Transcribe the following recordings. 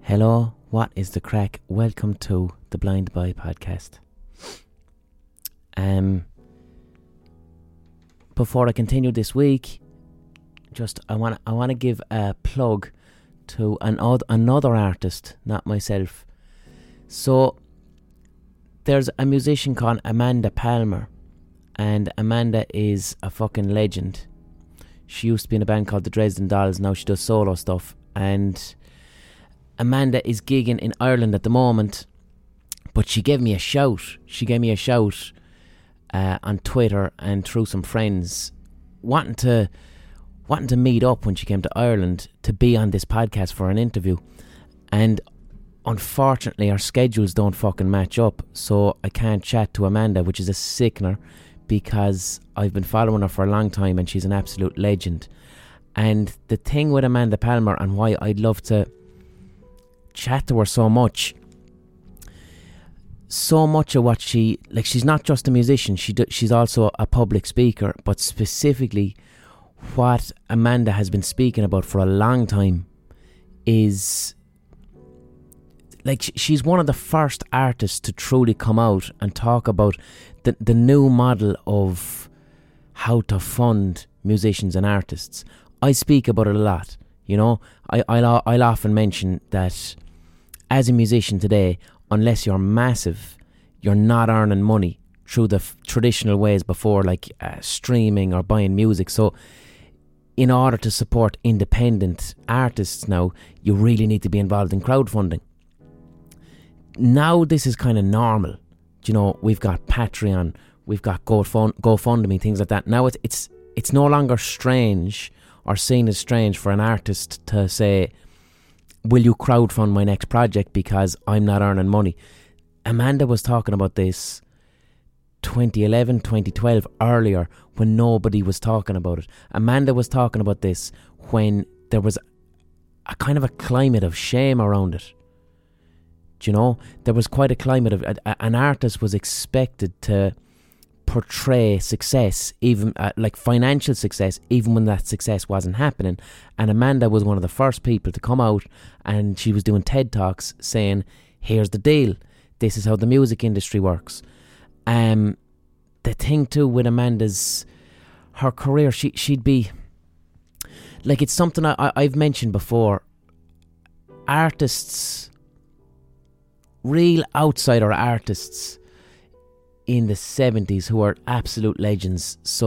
Hello, what is the crack? Welcome to the Blind Boy podcast. Before I continue this week, I want to give a plug to another artist, not myself. So there's a musician called Amanda Palmer, and Amanda is a fucking legend. She used to be in a band called the Dresden Dolls. Now she does solo stuff, and Amanda is gigging in Ireland at the moment, but she gave me a shout. On Twitter and through some friends, wanting to meet up when she came to Ireland to be on this podcast for an interview. And unfortunately, our schedules don't fucking match up, so I can't chat to Amanda, which is a sickener because I've been following her for a long time and she's an absolute legend. And the thing with Amanda Palmer and why I'd love to chat to her so much of what she's not just a musician, she's also a public speaker, but specifically what Amanda has been speaking about for a long time is she's one of the first artists to truly come out and talk about the new model of how to fund musicians and artists. I speak about it a lot, you know. I'll often mention that as a musician today, unless you're massive, you're not earning money through the traditional ways before, streaming or buying music. So in order to support independent artists now, you really need to be involved in crowdfunding. Now this is kind of normal. You know, we've got Patreon, we've got GoFundMe, things like that. Now it's no longer strange or seen as strange for an artist to say, will you crowdfund my next project because I'm not earning money? Amanda was talking about this 2011, 2012, earlier, when nobody was talking about it. Amanda was talking about this when there was a kind of a climate of shame around it. Do you know? There was quite a climate of... an artist was expected to portray success, even financial success, even when that success wasn't happening. And Amanda was one of the first people to come out, and she was doing TED Talks saying, here's the deal, this is how the music industry works. The thing too with Amanda's her career, she'd be it's something I've mentioned before. Artists, real outsider artists in the 70s who are absolute legends. So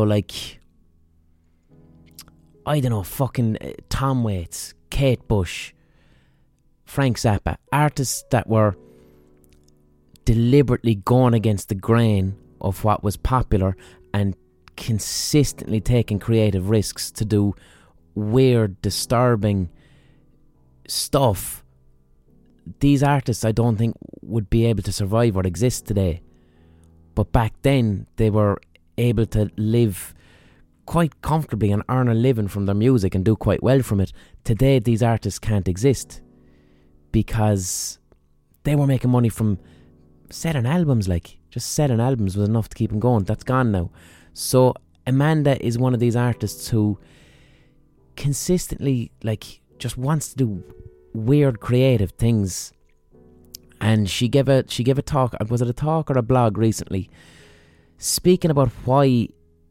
I don't know, fucking Tom Waits, Kate Bush, Frank Zappa, artists that were deliberately going against the grain of what was popular and consistently taking creative risks to do weird, disturbing stuff. These artists I don't think would be able to survive or exist today. But back then, they were able to live quite comfortably and earn a living from their music and do quite well from it. Today, these artists can't exist because they were making money from selling albums. Just selling albums was enough to keep them going. That's gone now. So Amanda is one of these artists who consistently just wants to do weird creative things. And she gave a talk, was it a talk or a blog recently, speaking about why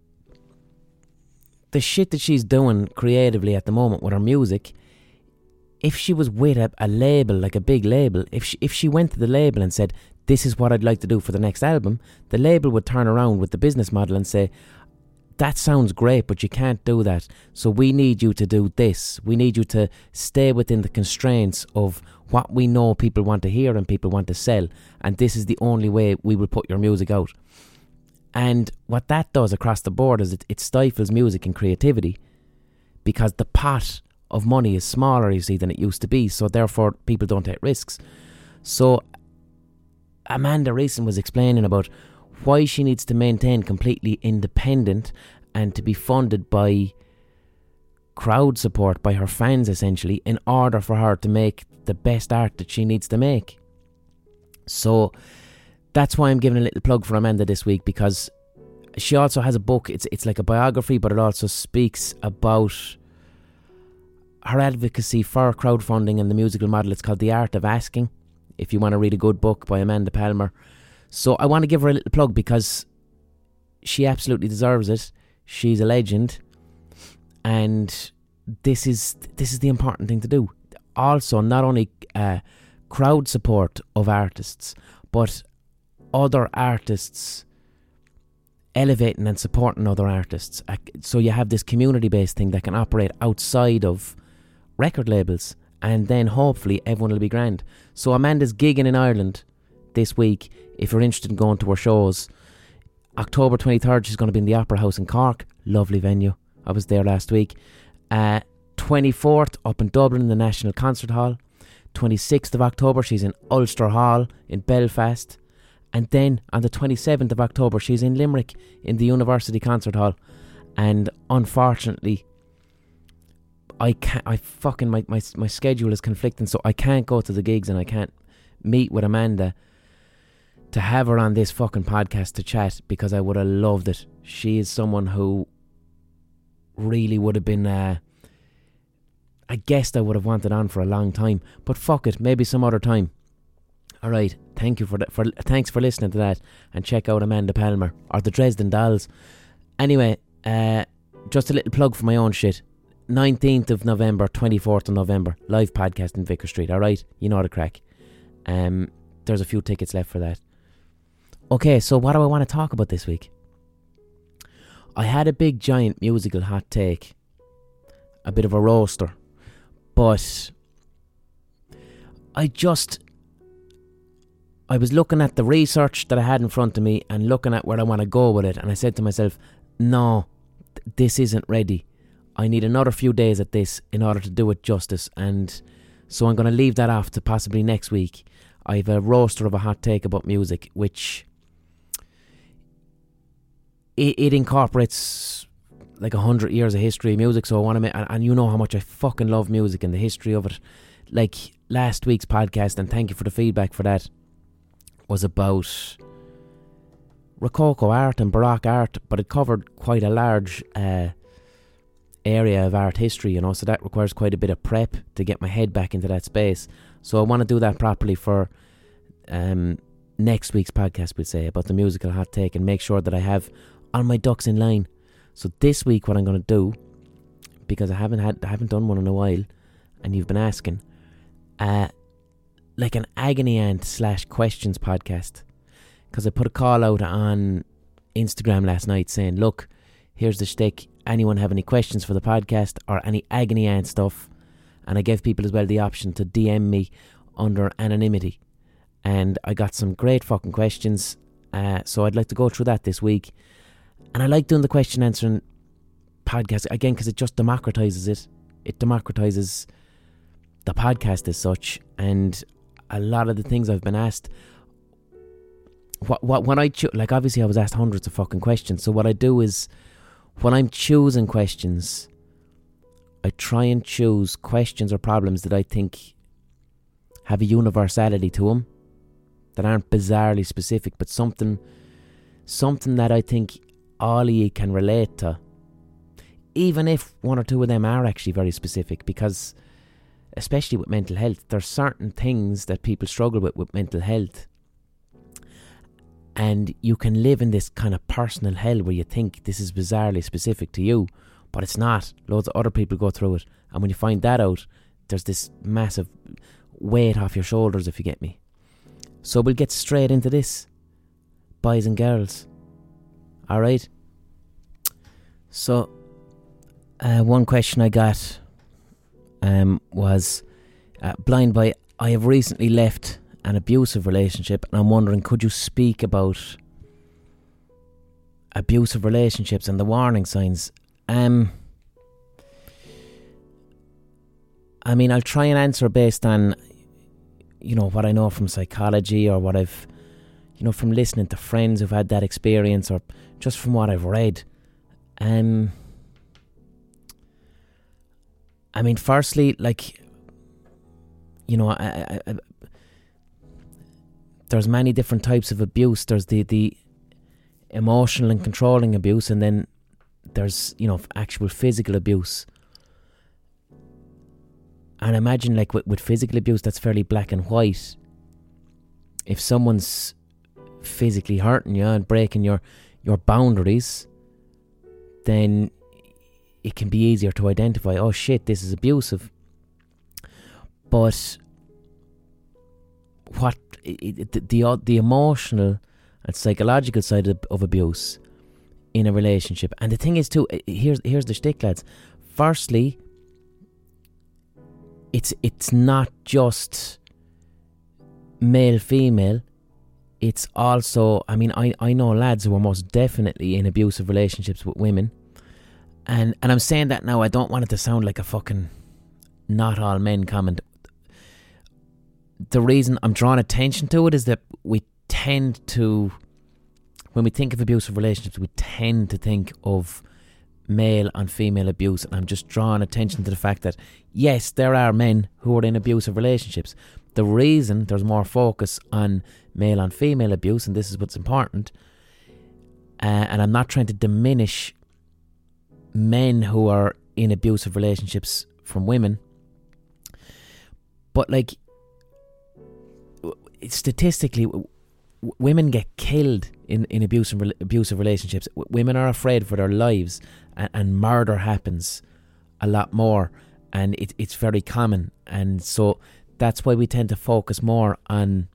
the shit that she's doing creatively at the moment with her music, if she was with a label, like a big label, if she went to the label and said, this is what I'd like to do for the next album, the label would turn around with the business model and say, that sounds great, but you can't do that. So we need you to do this. We need you to stay within the constraints of what we know people want to hear and people want to sell. And this is the only way we will put your music out. And what that does across the board is it stifles music and creativity, because the pot of money is smaller, you see, than it used to be. So therefore, people don't take risks. So Amanda recently was explaining about why she needs to maintain completely independent and to be funded by crowd support, by her fans essentially, in order for her to make the best art that she needs to make. So that's why I'm giving a little plug for Amanda this week, because she also has a book. It's like a biography, but it also speaks about her advocacy for crowdfunding and the musical model, it's called The Art of Asking, if you want to read a good book by Amanda Palmer. So I want to give her a little plug because she absolutely deserves it. She's a legend, and this is the important thing to do. Also, not only crowd support of artists, but other artists elevating and supporting other artists. So you have this community-based thing that can operate outside of record labels, and then hopefully everyone will be grand. So Amanda's gigging in Ireland this week. If you're interested in going to her shows, October 23rd she's going to be in the Opera House in Cork, lovely venue. I was there last week. 24th up in Dublin in the National Concert Hall. 26th of October she's in Ulster Hall in Belfast, and then on the 27th of October she's in Limerick in the University Concert Hall. And unfortunately my schedule is conflicting, so I can't go to the gigs and I can't meet with Amanda to have her on this fucking podcast to chat, because I would have loved it. She is someone who really would have been a guest I would have wanted on for a long time. But fuck it, maybe some other time. Alright, thank you thanks for listening to that, and check out Amanda Palmer or the Dresden Dolls. Anyway, just a little plug for my own shit. 19th of November, 24th of November, live podcast in Vicar Street. Alright, you know the crack. There's a few tickets left for that. Okay, so what do I want to talk about this week? I had a big giant musical hot take, a bit of a roaster, but I was looking at the research that I had in front of me and looking at where I want to go with it, and I said to myself, no, this isn't ready. I need another few days at this in order to do it justice, and so I'm going to leave that off to possibly next week. I have a roaster of a hot take about music, which it incorporates like 100 years of history of music, so I want to make, and you know how much I fucking love music and the history of it. Like last week's podcast, and thank you for the feedback for that, was about Rococo art and Baroque art, but it covered quite a large area of art history, you know, so that requires quite a bit of prep to get my head back into that space. So I want to do that properly for next week's podcast, we'll say, about the musical hot take, and make sure that I have all my ducks in line. So this week what I'm going to do, because I haven't done one in a while, and you've been asking, like an agony aunt / questions podcast, because I put a call out on Instagram last night saying, look, here's the shtick, anyone have any questions for the podcast or any agony aunt stuff? And I gave people as well the option to DM me under anonymity, and I got some great fucking questions, so I'd like to go through that this week. And I like doing the question answering podcast again because it just democratizes it. It democratizes the podcast as such, and a lot of the things I've been asked, when I like, obviously I was asked hundreds of fucking questions, so what I do is, when I'm choosing questions, I try and choose questions or problems that I think have a universality to them, that aren't bizarrely specific, but something that I think all of you can relate to, even if one or two of them are actually very specific, because especially with mental health, there's certain things that people struggle with mental health, and you can live in this kind of personal hell where you think this is bizarrely specific to you, but it's not. Loads of other people go through it, and when you find that out, there's this massive weight off your shoulders, if you get me. So we'll get straight into this, boys and girls. Alright? So one question I got was, Blind Boy, I have recently left an abusive relationship, and I'm wondering, could you speak about abusive relationships and the warning signs? I mean, I'll try and answer based on, you know, what I know from psychology, or what I've, you know, from listening to friends who've had that experience, or just from what I've read. I mean, firstly, like, you know, there's many different types of abuse. There's the emotional and controlling abuse, and then there's, you know, actual physical abuse. And imagine, like, with physical abuse, that's fairly black and white. If someone's physically hurting you and breaking your boundaries, then it can be easier to identify, oh shit, this is abusive. But what the emotional and psychological side of abuse in a relationship, and the thing is too, here's the shtick, lads. Firstly, it's not just male female. It's also, I mean, I know lads who are most definitely in abusive relationships with women, and I'm saying that now. I don't want it to sound like a fucking not all men comment. The reason I'm drawing attention to it is that we tend to, when we think of abusive relationships, we tend to think of male and female abuse, and I'm just drawing attention to the fact that yes, there are men who are in abusive relationships. The reason there's more focus on male and female abuse, and this is what's important, and I'm not trying to diminish men who are in abusive relationships from women, but like, statistically, women get killed in abusive relationships. Women are afraid for their lives, and murder happens a lot more, and it's very common, and so that's why we tend to focus more on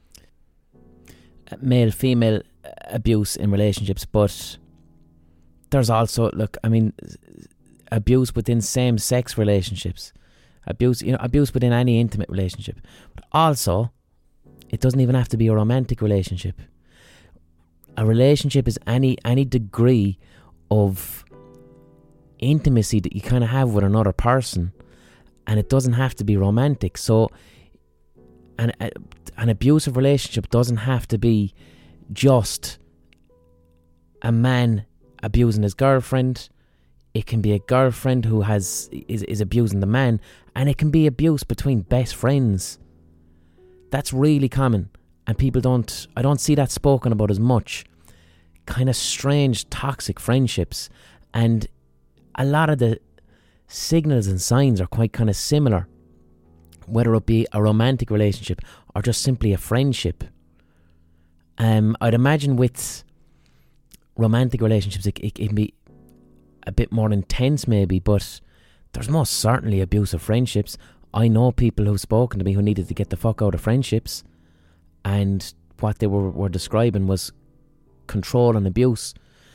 male-female abuse in relationships. But there's also, look, I mean, abuse within same-sex relationships, abuse within any intimate relationship, but also it doesn't even have to be a romantic relationship. A relationship is any degree of intimacy that you kind of have with another person, and it doesn't have to be romantic. So an abusive relationship doesn't have to be just a man abusing his girlfriend. It can be a girlfriend who is abusing the man, and it can be abuse between best friends. That's really common, and I don't see that spoken about as much. Kind of strange, toxic friendships, and a lot of the signals and signs are quite kind of similar, whether it be a romantic relationship or just simply a friendship. I'd imagine with romantic relationships it can be a bit more intense maybe, but there's most certainly abusive friendships. I know people who've spoken to me who needed to get the fuck out of friendships, and what they were describing was control and abuse.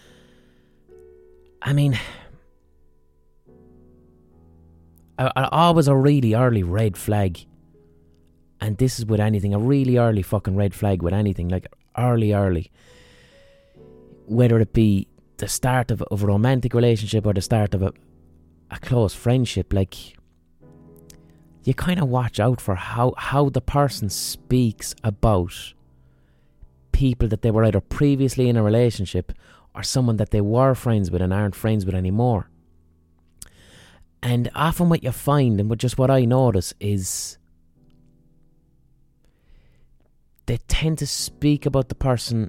I mean, always a really early red flag, and this is with anything, a really early fucking red flag with anything, like early, whether it be the start of a romantic relationship or the start of a close friendship. Like, you kind of watch out for how the person speaks about people that they were either previously in a relationship or someone that they were friends with and aren't friends with anymore. And often what you find, and just what I notice, is they tend to speak about the person.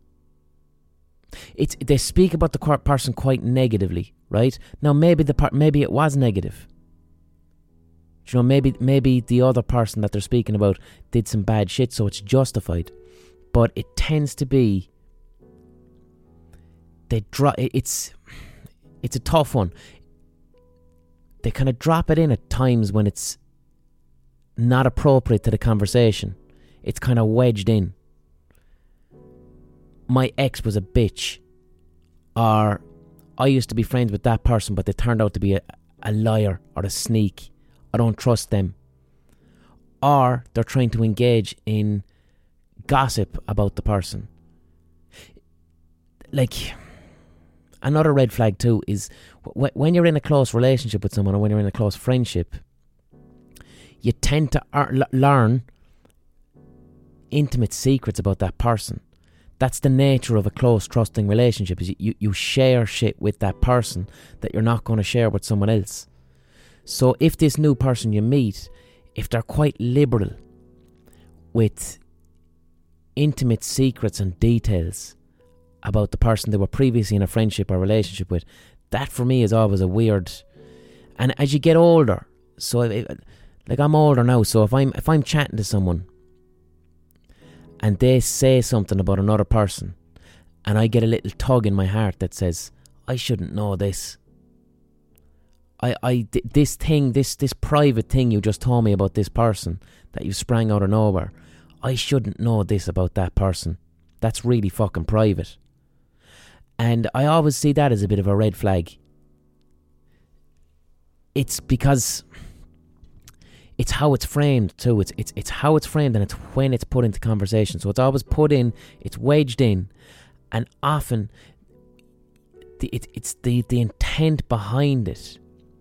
They speak about the person quite negatively, right? Now maybe it was negative. You know, maybe the other person that they're speaking about did some bad shit, so it's justified. But it tends to be it's a tough one. They kind of drop it in at times when it's not appropriate to the conversation. It's kind of wedged in. My ex was a bitch, or I used to be friends with that person, but they turned out to be a liar or a sneak. I don't trust them. Or they're trying to engage in gossip about the person. Like, another red flag too is when you're in a close relationship with someone, or when you're in a close friendship, you tend to learn intimate secrets about that person. That's the nature of a close, trusting relationship, is you share shit with that person that you're not going to share with someone else. So if this new person you meet, if they're quite liberal with intimate secrets and details about the person they were previously in a friendship or relationship with, that for me is always a weird. And as you get older, so Like, I'm older now, so if I'm chatting to someone and they say something about another person, and I get a little tug in my heart that says, I shouldn't know this. This private thing you just told me about this person that you sprang out of nowhere, I shouldn't know this about that person. That's really fucking private. And I always see that as a bit of a red flag. It's because it's how it's framed too. It's how it's framed, and it's when it's put into conversation. So it's always put in, it's wedged in, and often it's the intent behind it.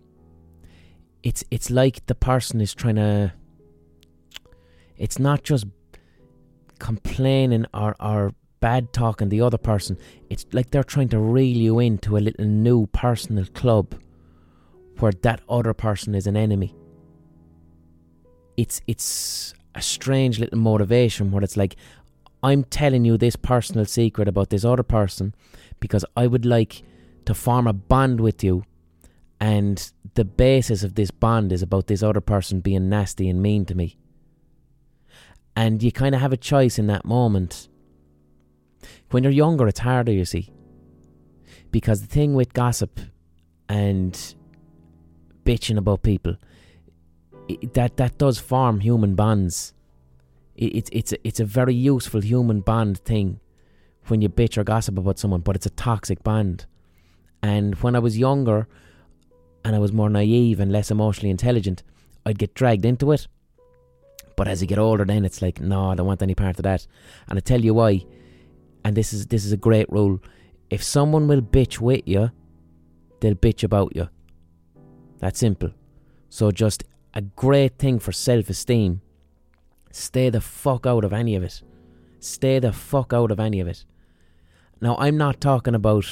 It's like the person is trying to. It's not just complaining or bad talking the other person. It's like they're trying to reel you into a little new personal club where that other person is an enemy. It's a strange little motivation where it's like, I'm telling you this personal secret about this other person because I would like to form a bond with you, and the basis of this bond is about this other person being nasty and mean to me. And you kind of have a choice in that moment. When you're younger, it's harder, you see, because the thing with gossip and bitching about people, that does form human bonds. It's a very useful human bond thing when you bitch or gossip about someone, but it's a toxic bond. And when I was younger and I was more naive and less emotionally intelligent, I'd get dragged into it. But as you get older, then it's like, no, I don't want any part of that. And I tell you why. And this is a great rule. If someone will bitch with you, they'll bitch about you. That's simple. So just a great thing for self-esteem. Stay the fuck out of any of it. Stay the fuck out of any of it. Now, I'm not talking about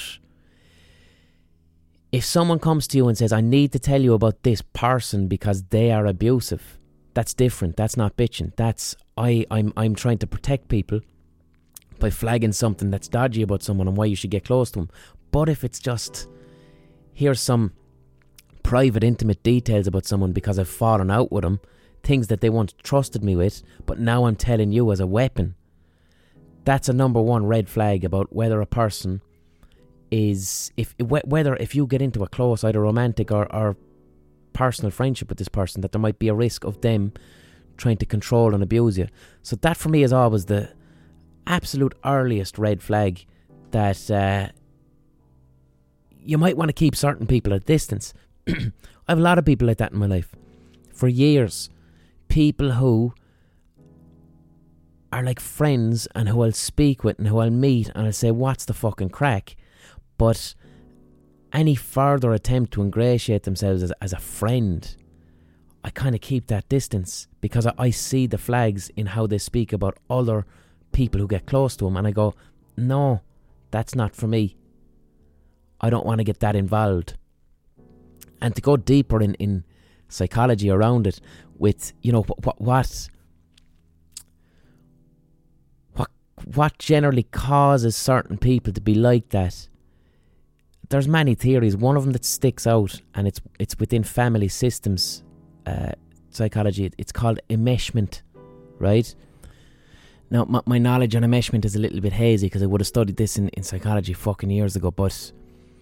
if someone comes to you and says, I need to tell you about this person because they are abusive. That's different. That's not bitching. That's I'm trying to protect people by flagging something that's dodgy about someone and why you should get close to them. But if it's just, here's some private, intimate details about someone because I've fallen out with them, things that they once trusted me with, but now I'm telling you as a weapon, that's a number one red flag about whether a person is, whether if you get into a close, either romantic or personal friendship with this person, that there might be a risk of them trying to control and abuse you. So that for me is always the absolute earliest red flag, that you might want to keep certain people at distance. I have a lot of people like that in my life for years. People who are like friends and who I'll speak with and who I'll meet and I'll say, what's the fucking crack? But any further attempt to ingratiate themselves as a friend, I kind of keep that distance because I see the flags in how they speak about other people who get close to them, and I go, no, that's not for me. I don't want to get that involved. And to go deeper in psychology around it, with, you know, what generally causes certain people to be like that. There's many theories. One of them that sticks out, and it's within family systems psychology. It's called enmeshment, right? Now, my knowledge on enmeshment is a little bit hazy because I would have studied this in psychology fucking years ago. But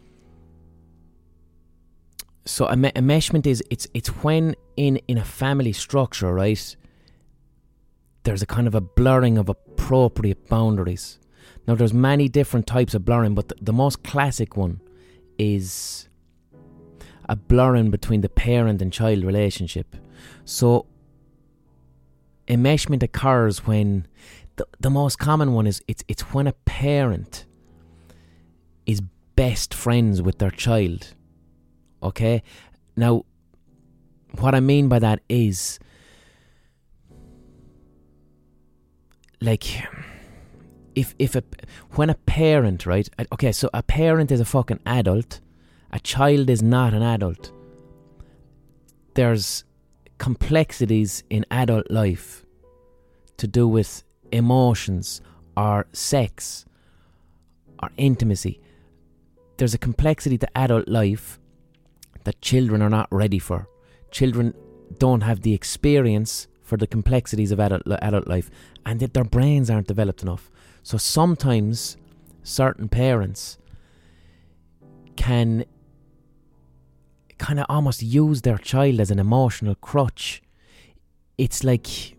so enmeshment is it's when in a family structure, right, there's a kind of a blurring of appropriate boundaries. Now, there's many different types of blurring, but the most classic one is a blurring between the parent and child relationship. So enmeshment occurs when the most common one is it's when a parent is best friends with their child. Okay? Now, what I mean by that is, like, when a parent, right? Okay, so a parent is a fucking adult. A child is not an adult. There's complexities in adult life to do with emotions or sex or intimacy. There's a complexity to adult life that children are not ready for. Children don't have the experience for the complexities of adult life, and that their brains aren't developed enough. So sometimes certain parents can kind of almost use their child as an emotional crutch. It's like,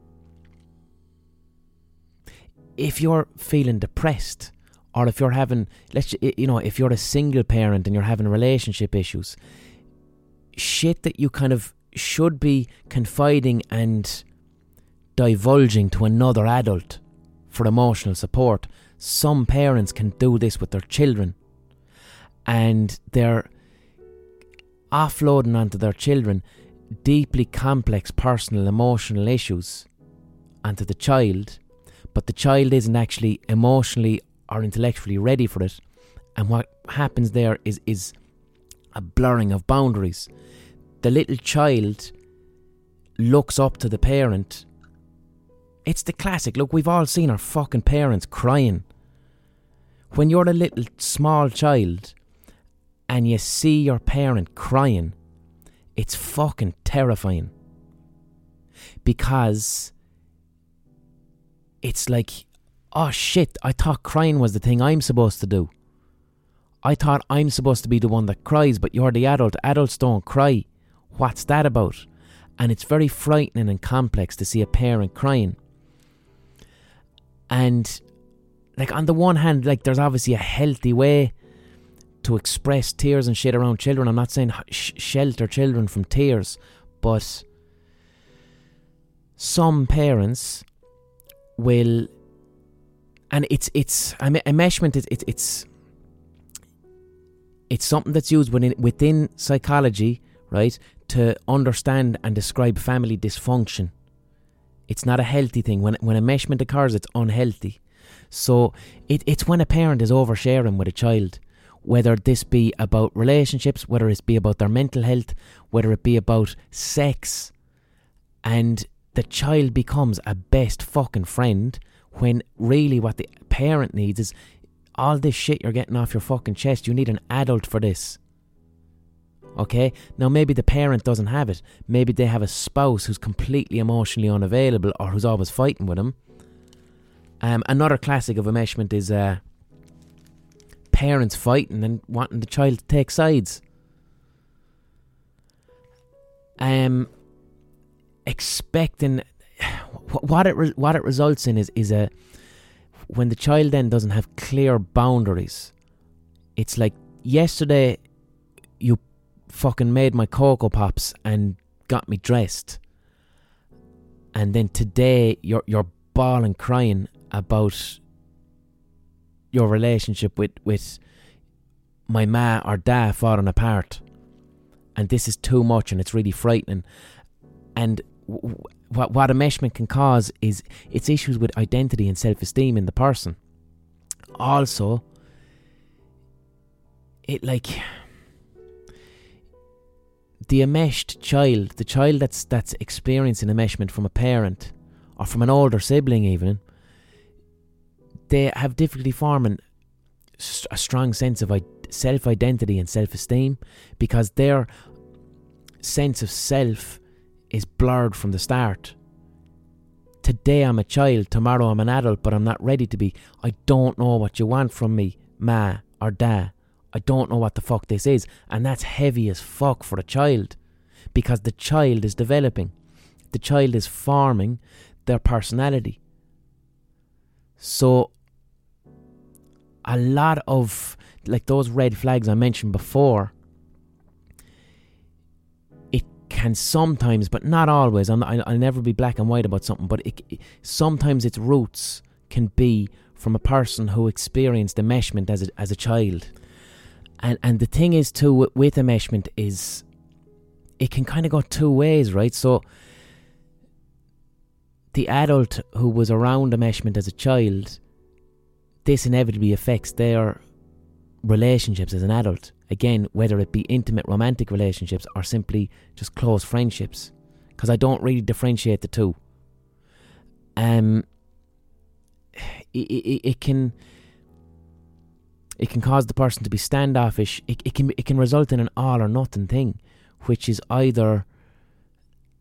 if you're feeling depressed, or if you're having, if you're a single parent and you're having relationship issues, shit that you kind of should be confiding and divulging to another adult for emotional support, some parents can do this with their children, and they're offloading onto their children deeply complex personal emotional issues onto the child, but the child isn't actually emotionally or intellectually ready for it. And what happens there is a blurring of boundaries. The little child looks up to the parent. It's the classic. Look, we've all seen our fucking parents crying. When you're a little small child and you see your parent crying, it's fucking terrifying. Because it's like, oh shit, I thought crying was the thing I'm supposed to do. I thought I'm supposed to be the one that cries, but you're the adult. Adults don't cry. What's that about? And it's very frightening and complex to see a parent crying. And like, on the one hand, like, there's obviously a healthy way to express tears and shit around children. I'm not saying shelter children from tears, but some parents will, and it's enmeshment is it's something that's used within psychology, right, to understand and describe family dysfunction. It's not a healthy thing. When enmeshment occurs, it's unhealthy. So it's when a parent is oversharing with a child, whether this be about relationships, whether it be about their mental health, whether it be about sex, and the child becomes a best fucking friend, when really what the parent needs is all this shit you're getting off your fucking chest. You need an adult for this. Okay? Now maybe the parent doesn't have it. Maybe they have a spouse who's completely emotionally unavailable, or who's always fighting with them. Another classic of enmeshment is parents fighting and wanting the child to take sides. Expecting what it results in is a, when the child then doesn't have clear boundaries. It's like, yesterday you fucking made my Cocoa Pops and got me dressed, and then today you're bawling, crying about your relationship with my ma or da falling apart, and this is too much and it's really frightening. And what enmeshment can cause is it's issues with identity and self-esteem in the person. Also, it, like, the enmeshed child, the child that's experiencing enmeshment from a parent or from an older sibling even, they have difficulty forming a strong sense of self-identity and self-esteem, because their sense of self is blurred from the start. Today I'm a child, tomorrow I'm an adult, but I'm not ready to be. I don't know what you want from me, ma or da. I don't know what the fuck this is. And that's heavy as fuck for a child, because the child is developing. The child is forming their personality. So a lot of, like, those red flags I mentioned before, it can sometimes, but not always, I'll never be black and white about something, but sometimes its roots can be from a person who experienced enmeshment as a child. And the thing is too with enmeshment is it can kind of go two ways, right? So the adult who was around enmeshment as a child, this inevitably affects their relationships as an adult. Again, whether it be intimate romantic relationships or simply just close friendships, because I don't really differentiate the two. It can cause the person to be standoffish. It can result in an all or nothing thing, which is either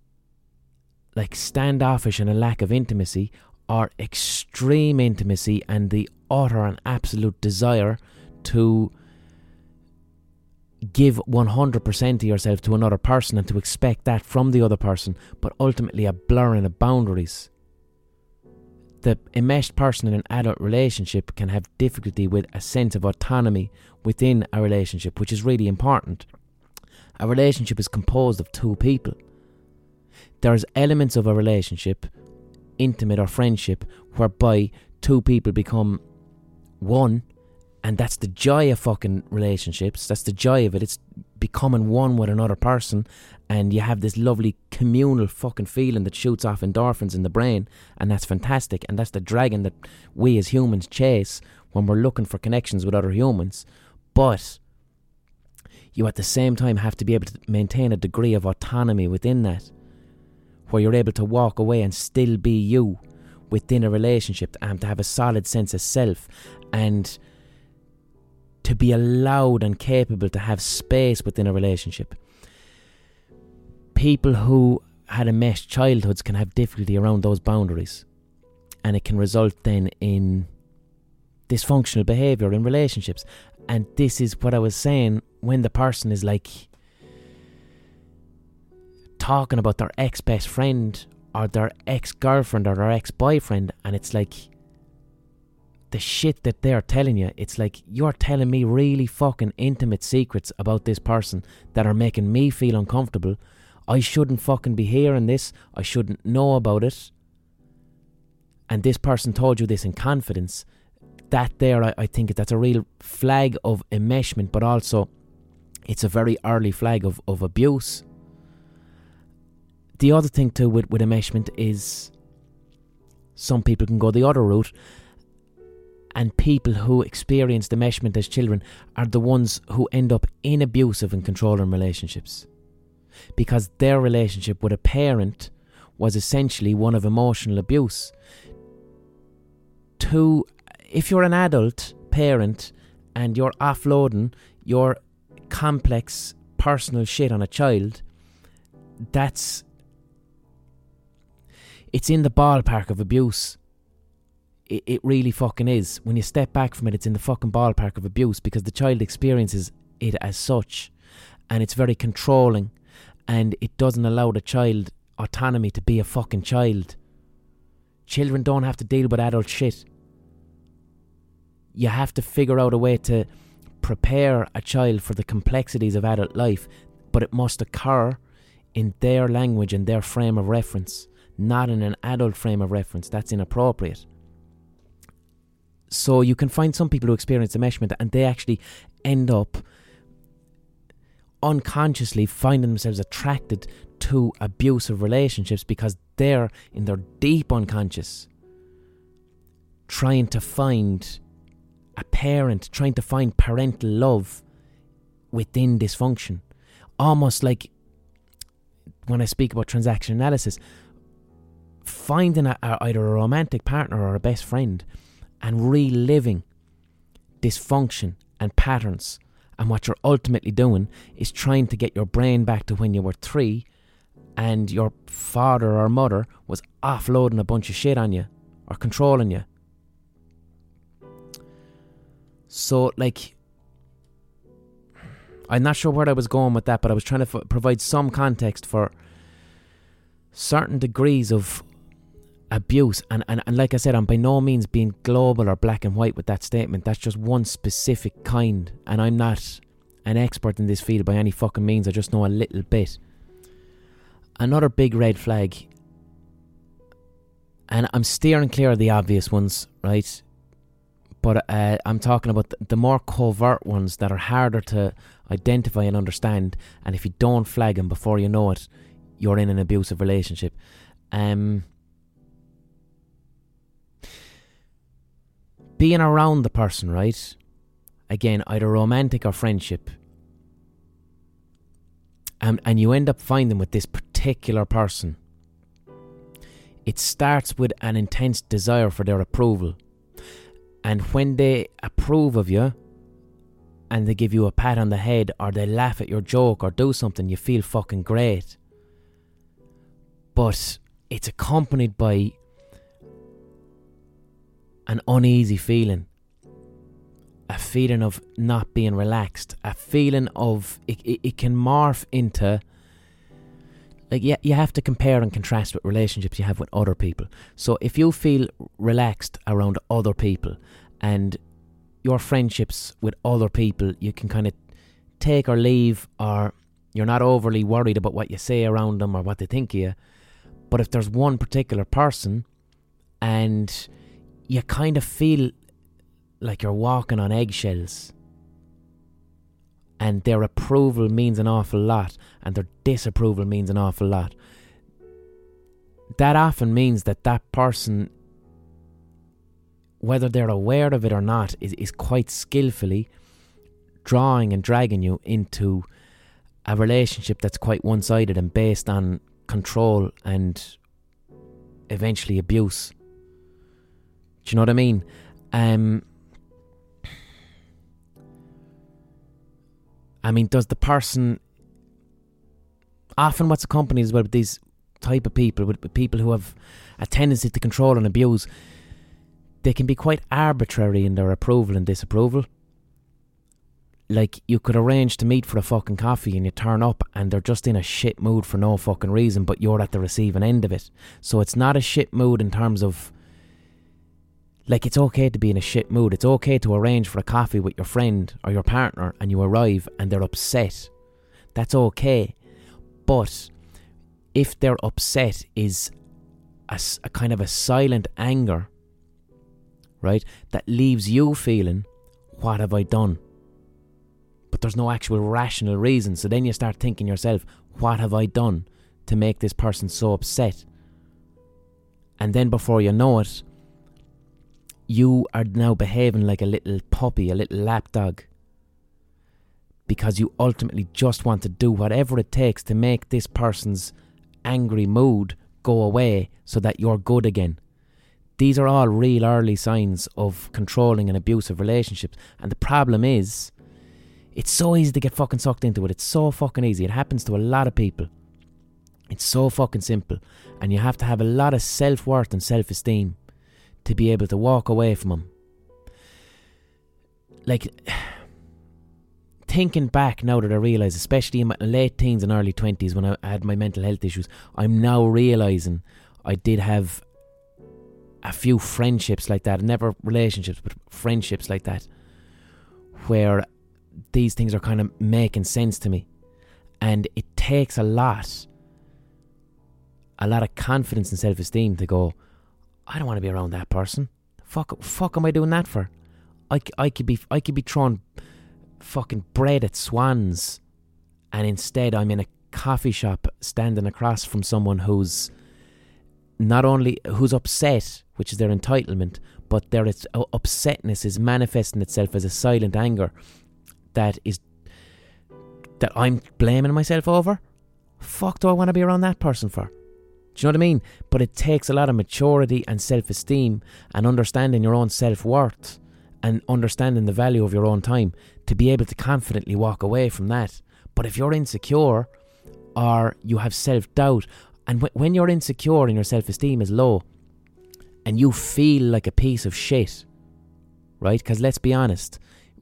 like standoffish and a lack of intimacy, or extreme intimacy and the utter and absolute desire to give 100% of yourself to another person and to expect that from the other person, but ultimately a blurring of boundaries. The enmeshed person in an adult relationship can have difficulty with a sense of autonomy within a relationship, which is really important. A relationship is composed of two people. There's elements of a relationship, intimate or friendship, whereby two people become one, and that's the joy of fucking relationships. That's the joy of it. It's becoming one with another person, and you have this lovely communal fucking feeling that shoots off endorphins in the brain, and that's fantastic, and that's the dragon that we as humans chase when we're looking for connections with other humans. But you at the same time have to be able to maintain a degree of autonomy within that, where you're able to walk away and still be you within a relationship, and to have a solid sense of self, and to be allowed and capable to have space within a relationship. People who had enmeshed childhoods can have difficulty around those boundaries, and it can result then in dysfunctional behaviour in relationships. And this is what I was saying, when the person is like talking about their ex-best friend or their ex-girlfriend or their ex-boyfriend, and it's like the shit that they're telling you, it's like, you're telling me really fucking intimate secrets about this person that are making me feel uncomfortable. I shouldn't fucking be hearing this. I shouldn't know about it. And this person told you this in confidence. That there, I think that's a real flag of enmeshment, but also it's a very early flag of abuse. The other thing too with enmeshment is some people can go the other route, and people who experienced enmeshment as children are the ones who end up in abusive and controlling relationships, because their relationship with a parent was essentially one of emotional abuse. If you're an adult parent and you're offloading your complex personal shit on a child, it's in the ballpark of abuse. It really fucking is. When you step back from it, it's in the fucking ballpark of abuse, because the child experiences it as such, and it's very controlling, and it doesn't allow the child autonomy to be a fucking child. Children don't have to deal with adult shit. You have to figure out a way to prepare a child for the complexities of adult life, but it must occur in their language and their frame of reference, not in an adult frame of reference. That's inappropriate. So you can find some people who experience enmeshment and they actually end up unconsciously finding themselves attracted to abusive relationships, because they're in their deep unconscious trying to find a parent, trying to find parental love within dysfunction. Almost like when I speak about transaction analysis, finding either a romantic partner or a best friend and reliving dysfunction and patterns. And what you're ultimately doing is trying to get your brain back to when you were 3 and your father or mother was offloading a bunch of shit on you or controlling you. So, like, I'm not sure where I was going with that, but I was trying to provide some context for certain degrees of abuse. And like I said, I'm by no means being global or black and white with that statement. That's just one specific kind. And I'm not an expert in this field by any fucking means. I just know a little bit. Another big red flag, and I'm steering clear of the obvious ones, right? But I'm talking about the more covert ones that are harder to identify and understand. And if you don't flag them before you know it, you're in an abusive relationship. Being around the person, right? Again, either romantic or friendship. And you end up finding with this particular person, it starts with an intense desire for their approval. And when they approve of you and they give you a pat on the head or they laugh at your joke or do something, you feel fucking great. But it's accompanied by an uneasy feeling, a feeling of not being relaxed, a feeling of it can morph into, like, you have to compare and contrast with relationships you have with other people. So if you feel relaxed around other people and your friendships with other people, you can kind of take or leave, or you're not overly worried about what you say around them or what they think of you. But if there's one particular person and you kind of feel like you're walking on eggshells, and their approval means an awful lot and their disapproval means an awful lot, that often means that that person, whether they're aware of it or not, is quite skillfully drawing and dragging you into a relationship that's quite one-sided and based on control and eventually abuse. Do you know what I mean? I mean, does the person... Often what's accompanied as well with these type of people, with people who have a tendency to control and abuse, they can be quite arbitrary in their approval and disapproval. Like, you could arrange to meet for a fucking coffee and you turn up and they're just in a shit mood for no fucking reason, but you're at the receiving end of it. So it's not a shit mood in terms of... Like, it's okay to be in a shit mood. It's okay to arrange for a coffee with your friend or your partner and you arrive and they're upset. That's okay. But if their upset is a kind of a silent anger, right, that leaves you feeling, what have I done? But there's no actual rational reason. So then you start thinking yourself, what have I done to make this person so upset? And then before you know it, you are now behaving like a little puppy, a little lapdog, because you ultimately just want to do whatever it takes to make this person's angry mood go away so that you're good again. These are all real early signs of controlling and abusive relationships. And the problem is, it's so easy to get fucking sucked into it. It's so fucking easy. It happens to a lot of people. It's so fucking simple. And you have to have a lot of self-worth and self-esteem to be able to walk away from them. Like, thinking back now that I realise, especially in my late teens and early 20s when I had my mental health issues, I'm now realising I did have a few friendships like that, never relationships, but friendships like that, where these things are kind of making sense to me. And it takes a lot of confidence and self-esteem to go, I don't want to be around that person. Fuck am I doing that for? I could be throwing fucking bread at swans, and instead I'm in a coffee shop standing across from someone who's not only who's upset, which is their entitlement, but their upsetness is manifesting itself as a silent anger that I'm blaming myself over. Fuck do I want to be around that person for? Do you know what I mean? But it takes a lot of maturity and self-esteem and understanding your own self-worth and understanding the value of your own time to be able to confidently walk away from that. But if you're insecure or you have self-doubt, and when you're insecure and your self-esteem is low and you feel like a piece of shit, right? Because let's be honest,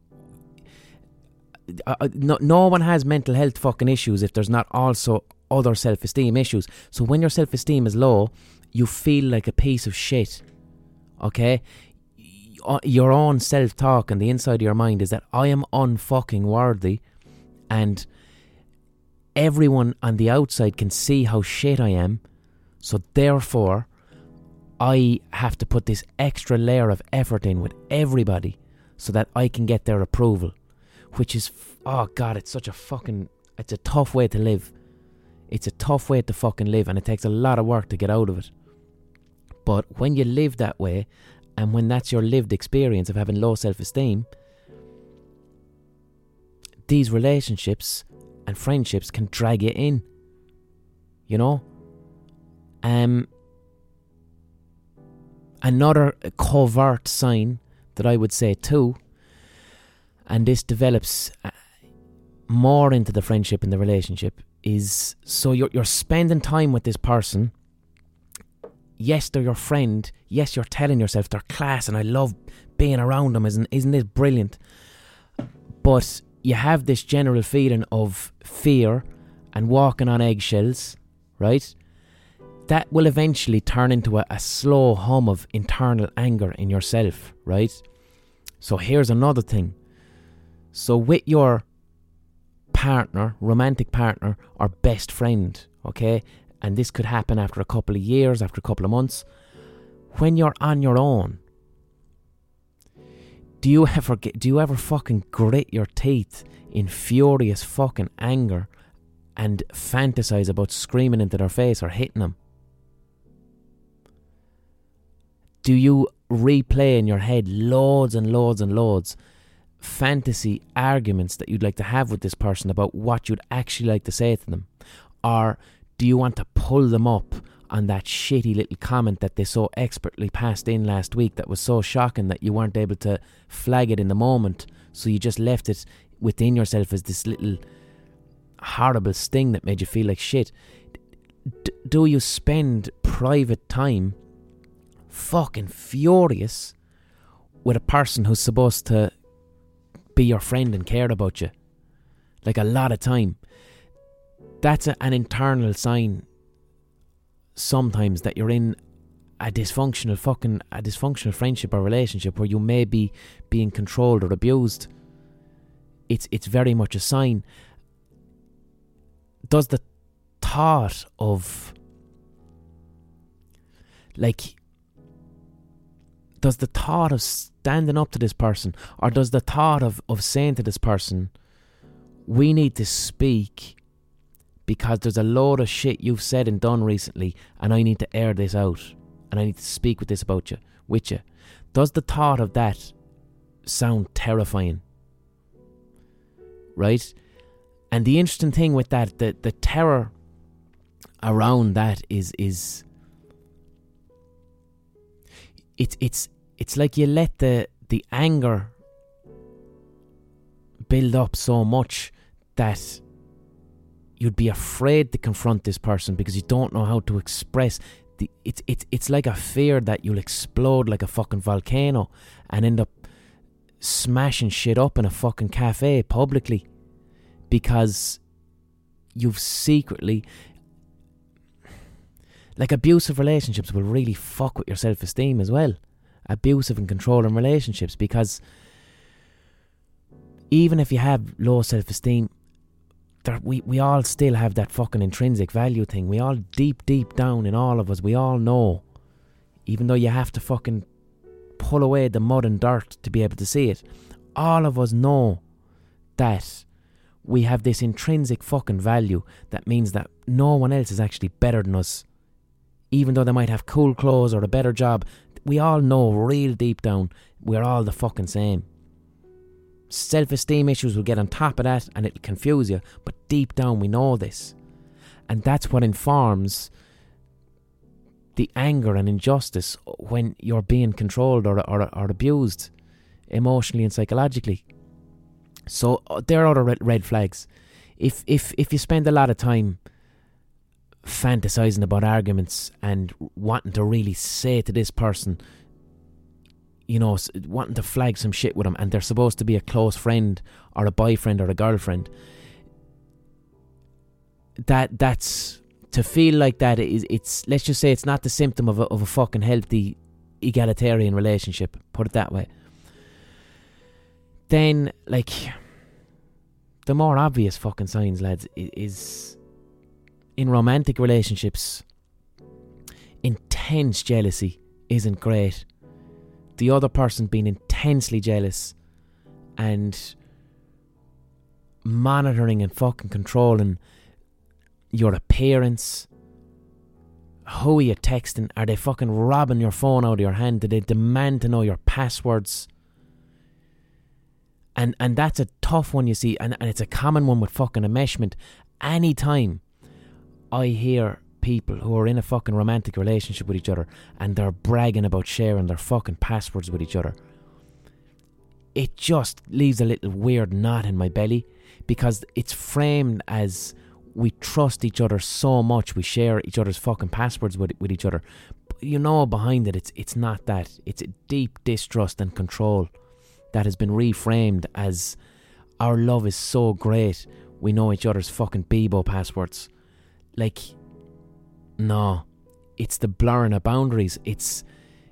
no one has mental health fucking issues if there's not also other self-esteem issues. So when your self-esteem is low, you feel like a piece of shit, okay? Your own self-talk and the inside of your mind is that I am unfucking worthy, and everyone on the outside can see how shit I am, so therefore I have to put this extra layer of effort in with everybody so that I can get their approval, which is, oh God, it's such a fucking, it's a tough way to live. It's a tough way to fucking live, and it takes a lot of work to get out of it. But when you live that way, and when that's your lived experience of having low self-esteem, these relationships and friendships can drag you in, you know? Another covert sign that I would say too, and this develops more into the friendship and the relationship, is so you're spending time with this person yes, they're your friend. Yes, you're telling yourself they're class and I love being around them. Isn't this brilliant? But you have this general feeling of fear and walking on eggshells, right? That will eventually turn into a slow hum of internal anger in yourself, right? So here's another thing. So with your partner, romantic partner, or best friend, okay? And this could happen after a couple of years, after a couple of months. When you're on your own, do you ever fucking grit your teeth in furious fucking anger and fantasize about screaming into their face or hitting them? Do you replay in your head loads and loads and loads fantasy arguments that you'd like to have with this person about what you'd actually like to say to them? Or do you want to pull them up on that shitty little comment that they so expertly passed in last week that was so shocking that you weren't able to flag it in the moment, so you just left it within yourself as this little horrible sting that made you feel like shit? Do you spend private time fucking furious with a person who's supposed to be your friend and care about you? Like, a lot of time. That's an internal sign sometimes that you're in a dysfunctional friendship or relationship where you may be being controlled or abused. It's very much a sign. Does the thought of standing up to this person, or does the thought of saying to this person, we need to speak because there's a load of shit you've said and done recently and I need to air this out and I need to speak with you, does the thought of that sound terrifying? Right? And the interesting thing with that, the terror around that is it's like you let the anger build up so much that you'd be afraid to confront this person because you don't know how to express. It's like a fear that you'll explode like a fucking volcano and end up smashing shit up in a fucking cafe publicly because you've secretly... Like, abusive relationships will really fuck with your self-esteem as well. Abusive and controlling relationships, because even if you have low self-esteem, we all still have that fucking intrinsic value thing. We all deep down in all of us, we all know, even though you have to fucking pull away the mud and dirt to be able to see it, all of us know that we have this intrinsic fucking value that means that no one else is actually better than us. Even though they might have cool clothes or a better job, we all know real deep down we're all the fucking same. Self-esteem issues will get on top of that and it'll confuse you, but deep down we know this. And that's what informs the anger and injustice when you're being controlled or abused emotionally and psychologically. So there are other red flags. If you spend a lot of time fantasizing about arguments and wanting to really say to this person, you know, wanting to flag some shit with them, and they're supposed to be a close friend or a boyfriend or a girlfriend, that's to feel like that it's let's just say it's not the symptom of a fucking healthy egalitarian relationship, put it that way. Then, like, the more obvious fucking signs, lads, is in romantic relationships, intense jealousy isn't great. The other person being intensely jealous and monitoring and fucking controlling your appearance. Who are you texting? Are they fucking robbing your phone out of your hand? Do they demand to know your passwords? And that's a tough one, you see, and it's a common one with fucking enmeshment. Anytime I hear people who are in a fucking romantic relationship with each other and they're bragging about sharing their fucking passwords with each other, it just leaves a little weird knot in my belly, because it's framed as we trust each other so much, we share each other's fucking passwords with each other. you know behind it, it's not that. It's a deep distrust and control that has been reframed as our love is so great, we know each other's fucking Bebo passwords. Like, no. It's the blurring of boundaries. It's...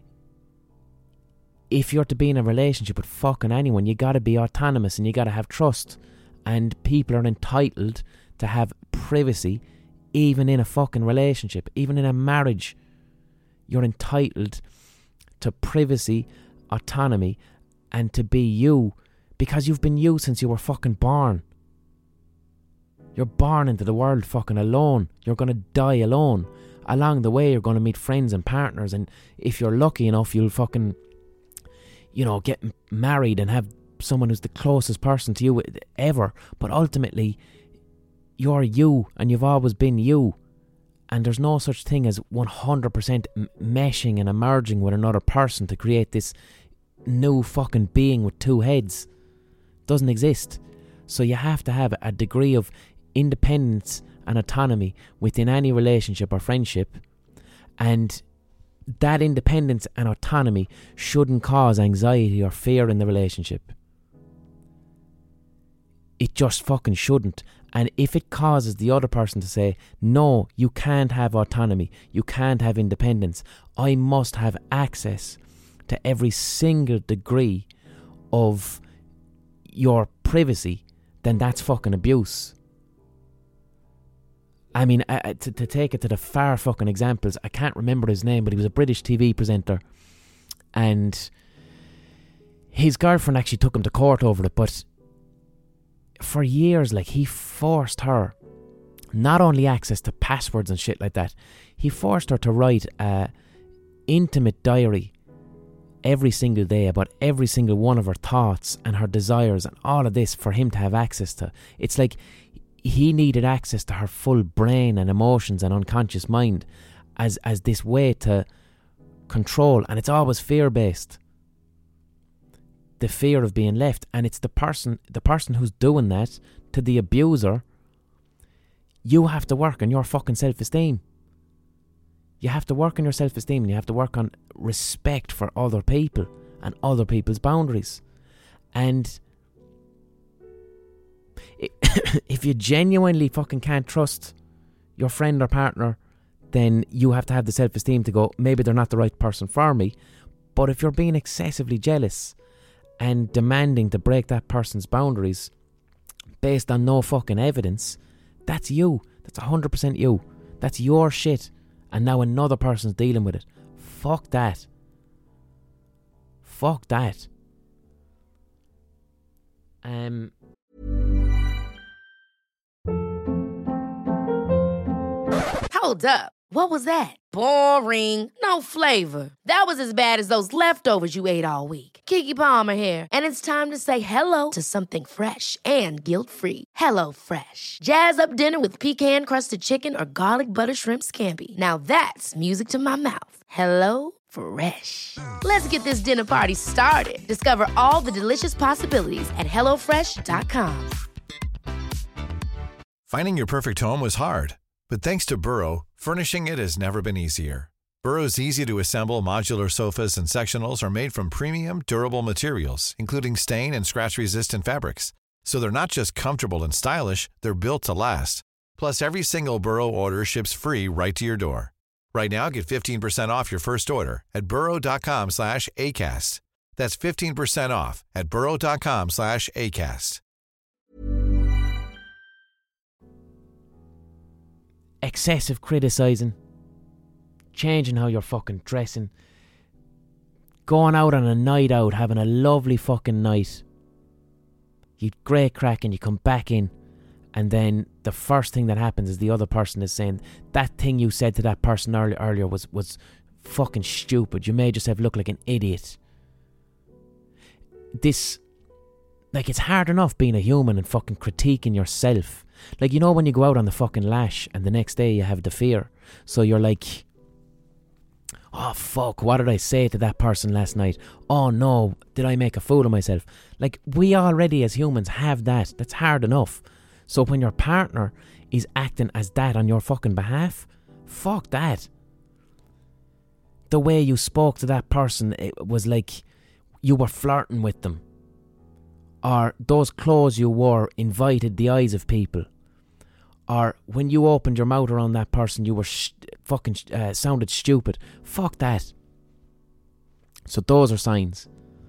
If you're to be in a relationship with fucking anyone, you gotta be autonomous and you gotta have trust. And people are entitled to have privacy, even in a fucking relationship, even in a marriage. You're entitled to privacy, autonomy, and to be you, because you've been you since you were fucking born. You're born into the world fucking alone. You're gonna die alone. Along the way, you're gonna meet friends and partners, and if you're lucky enough, you'll fucking, you know, get married and have someone who's the closest person to you ever. But ultimately, you're you, and you've always been you. And there's no such thing as 100% meshing and emerging with another person to create this new fucking being with two heads. Doesn't exist. So you have to have a degree of independence and autonomy within any relationship or friendship. And that independence and autonomy shouldn't cause anxiety or fear in the relationship. It just fucking shouldn't. And if it causes the other person to say, no, you can't have autonomy, you can't have independence, I must have access to every single degree of your privacy, then that's fucking abuse. I mean, to take it to the far fucking examples, I can't remember his name, but he was a British TV presenter, and his girlfriend actually took him to court over it. But for years, like, he forced her not only access to passwords and shit like that, he forced her to write a intimate diary every single day about every single one of her thoughts and her desires and all of this for him to have access to. It's like he needed access to her full brain and emotions and unconscious mind as this way to control. And it's always fear-based. The fear of being left. And it's the person who's doing that to the abuser. You have to work on your fucking self-esteem. You have to work on your self-esteem, and you have to work on respect for other people and other people's boundaries. And if you genuinely fucking can't trust your friend or partner, then you have to have the self-esteem to go, maybe they're not the right person for me. But if you're being excessively jealous and demanding to break that person's boundaries based on no fucking evidence, that's you. That's 100% you. That's your shit. And now another person's dealing with it. Fuck that. Fuck that. Hold up. What was that? Boring. No flavor. That was as bad as those leftovers you ate all week. Keke Palmer here. And it's time to say hello to something fresh and guilt-free. Hello Fresh. Jazz up dinner with pecan-crusted chicken or garlic butter shrimp scampi. Now that's music to my mouth. Hello Fresh. Let's get this dinner party started. Discover all the delicious possibilities at HelloFresh.com. Finding your perfect home was hard, but thanks to Burrow, furnishing it has never been easier. Burrow's easy-to-assemble modular sofas and sectionals are made from premium, durable materials, including stain and scratch-resistant fabrics. So they're not just comfortable and stylish, they're built to last. Plus, every single Burrow order ships free right to your door. Right now, get 15% off your first order at burrow.com/ACAST. That's 15% off at burrow.com/ACAST. Excessive criticising, changing how you're fucking dressing, going out on a night out, having a lovely fucking night. You great crack and you come back in, and then the first thing that happens is the other person is saying, that thing you said to that person earlier was fucking stupid. You made yourself look like an idiot. This, like, it's hard enough being a human and fucking critiquing yourself. Like, you know when you go out on the fucking lash and the next day you have the fear. So you're like, oh fuck, what did I say to that person last night? Oh no, did I make a fool of myself? Like, we already as humans have that. That's hard enough. So when your partner is acting as that on your fucking behalf, fuck that. the way you spoke to that person, it was like you were flirting with them. Or those clothes you wore invited the eyes of people. Or when you opened your mouth around that person, you were fucking sounded stupid. Fuck that. So those are signs.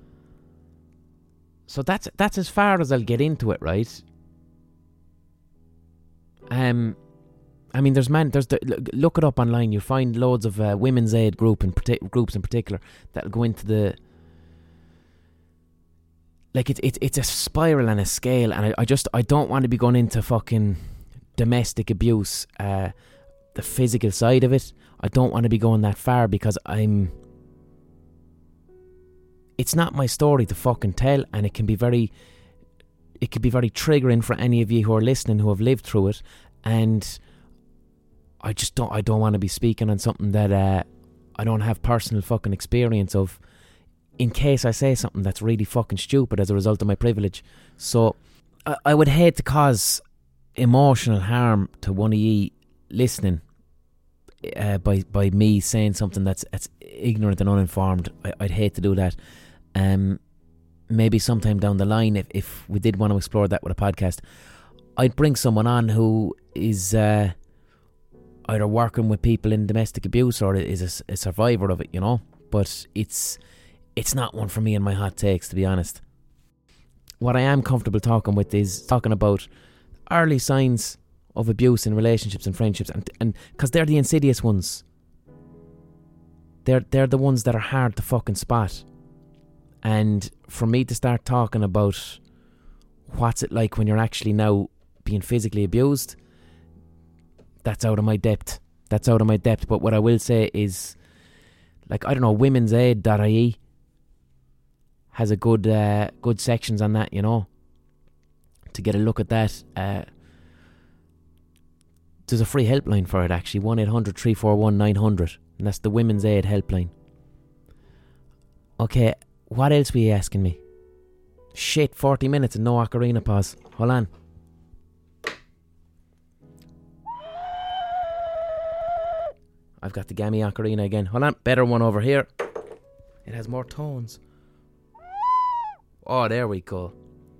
So that's as far as I'll get into it, right? I mean, look it up online. You'll find loads of women's aid groups in particular that'll go into the. Like it's a spiral and a scale, and I don't want to be going into fucking domestic abuse, the physical side of it. I don't want to be going that far because it's not my story to fucking tell, and it can be very triggering for any of you who are listening who have lived through it, and I don't want to be speaking on something that I don't have personal fucking experience of, in case I say something that's really fucking stupid as a result of my privilege. So I would hate to cause emotional harm to one of ye listening by me saying something that's ignorant and uninformed. I'd hate to do that. Maybe sometime down the line, if we did want to explore that with a podcast, I'd bring someone on who is either working with people in domestic abuse or is a survivor of it, you know. But it's not one for me in my hot takes, to be honest. What I am comfortable talking about early signs of abuse in relationships and friendships, and because they're the insidious ones. They're the ones that are hard to fucking spot. And for me to start talking about what's it like when you're actually now being physically abused, that's out of my depth. But what I will say is, like, I don't know, womensaid.ie has a good sections on that, you know, to get a look at that. There's a free helpline for it, actually, 1-800-341-900, and that's the Women's Aid helpline. Okay, what else were you asking me? Shit, 40 minutes and no ocarina pause. Hold on. I've got the Gammy ocarina again. Hold on, better one over here. It has more tones. Oh, there we go.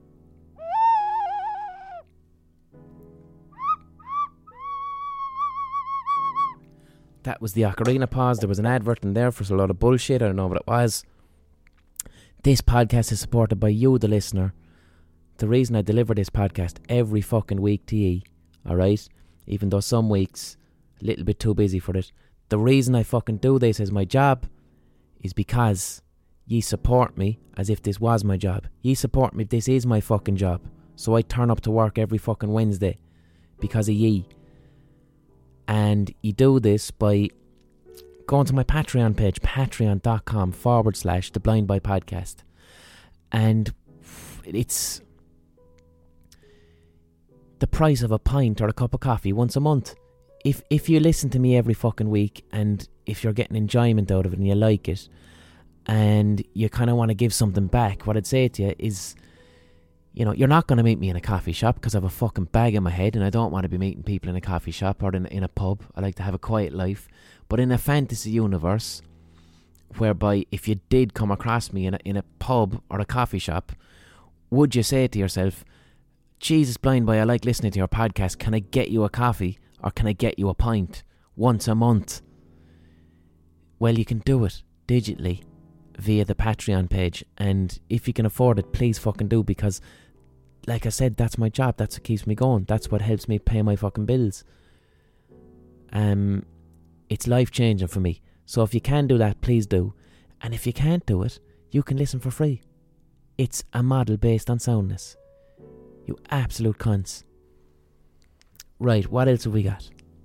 That was the ocarina pause. There was an advert in there for a lot of bullshit. I don't know what it was. This podcast is supported by you, the listener. The reason I deliver this podcast every fucking week to ye, alright? Even though some weeks a little bit too busy for it. The reason I fucking do this as my job is because ye support me as if this was my job. Ye support me, this is my fucking job. So I turn up to work every fucking Wednesday because of ye. And you do this by going to my Patreon page, patreon.com/The Blind Boy Podcast. And it's the price of a pint or a cup of coffee once a month. If you listen to me every fucking week, and if you're getting enjoyment out of it and you like it, and you kind of want to give something back, what I'd say to you is, you know, you're not going to meet me in a coffee shop because I have a fucking bag in my head and I don't want to be meeting people in a coffee shop or in a pub. I like to have a quiet life. But in a fantasy universe, whereby if you did come across me in a pub or a coffee shop, would you say to yourself, Jesus, Blind Boy, I like listening to your podcast. Can I get you a coffee or can I get you a pint once a month? Well, you can do it digitally via the Patreon page, and if you can afford it, please fucking do, because like I said, that's my job. That's what keeps me going. That's what helps me pay my fucking bills. It's life changing for me. So if you can do that, please do. And if you can't do it, you can listen for free. It's a model based on soundness. You absolute cunts. Right, what else have we got?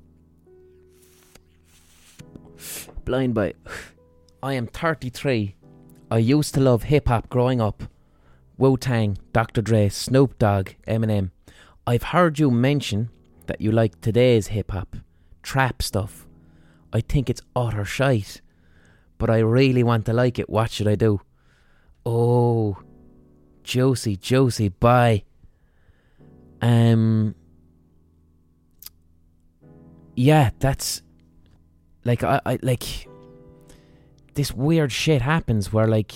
Blind Boy. I am 33. I used to love hip-hop growing up. Wu-Tang, Dr. Dre, Snoop Dogg, Eminem. I've heard you mention that you like today's hip-hop, trap stuff. I think it's utter shite, but I really want to like it. What should I do? Oh, juicy, bye. Yeah, that's like I like. this weird shit happens where, like,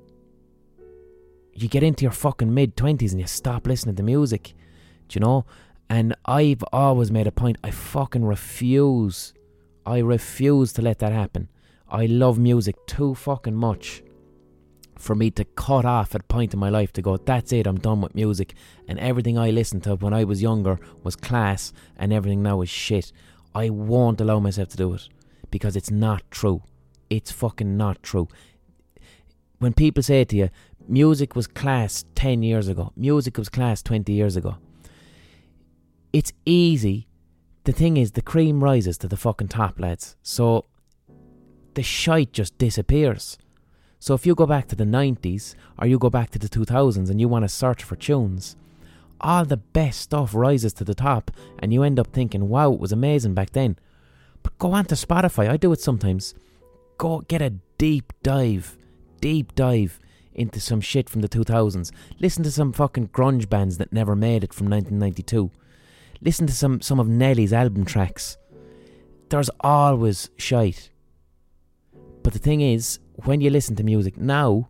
you get into your fucking mid-20s and you stop listening to music, do you know? And I've always made a point, I fucking refuse to let that happen. I love music too fucking much for me to cut off at a point in my life to go, that's it, I'm done with music, and everything I listened to when I was younger was class and everything now is shit. I won't allow myself to do it, because it's not true. It's fucking not true. When people say to you, music was class 10 years ago, music was class 20 years ago, it's easy. The thing is, the cream rises to the fucking top, lads. So the shite just disappears. So if you go back to the 90s or you go back to the 2000s and you want to search for tunes, all the best stuff rises to the top and you end up thinking, wow, it was amazing back then. But go on to Spotify, I do it sometimes. Go get a deep dive into some shit from the 2000s. Listen to some fucking grunge bands that never made it from 1992. Listen to some of Nelly's album tracks. There's always shite. But the thing is, when you listen to music now,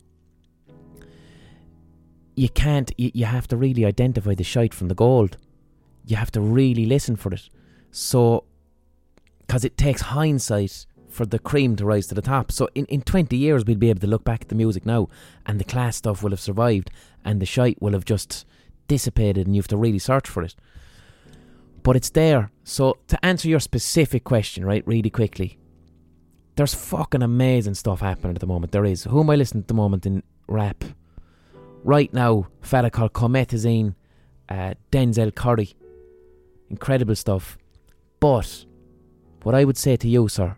you have to really identify the shite from the gold. You have to really listen for it. So, because it takes hindsight for the cream to rise to the top. So in 20 years we'll be able to look back at the music now and the class stuff will have survived and the shite will have just dissipated and you have to really search for it. But it's there. So to answer your specific question, right, really quickly, there's fucking amazing stuff happening at the moment. There is. Who am I listening to at the moment in rap? Right now, a fella called Comethazine, Denzel Curry. Incredible stuff. But what I would say to you, sir,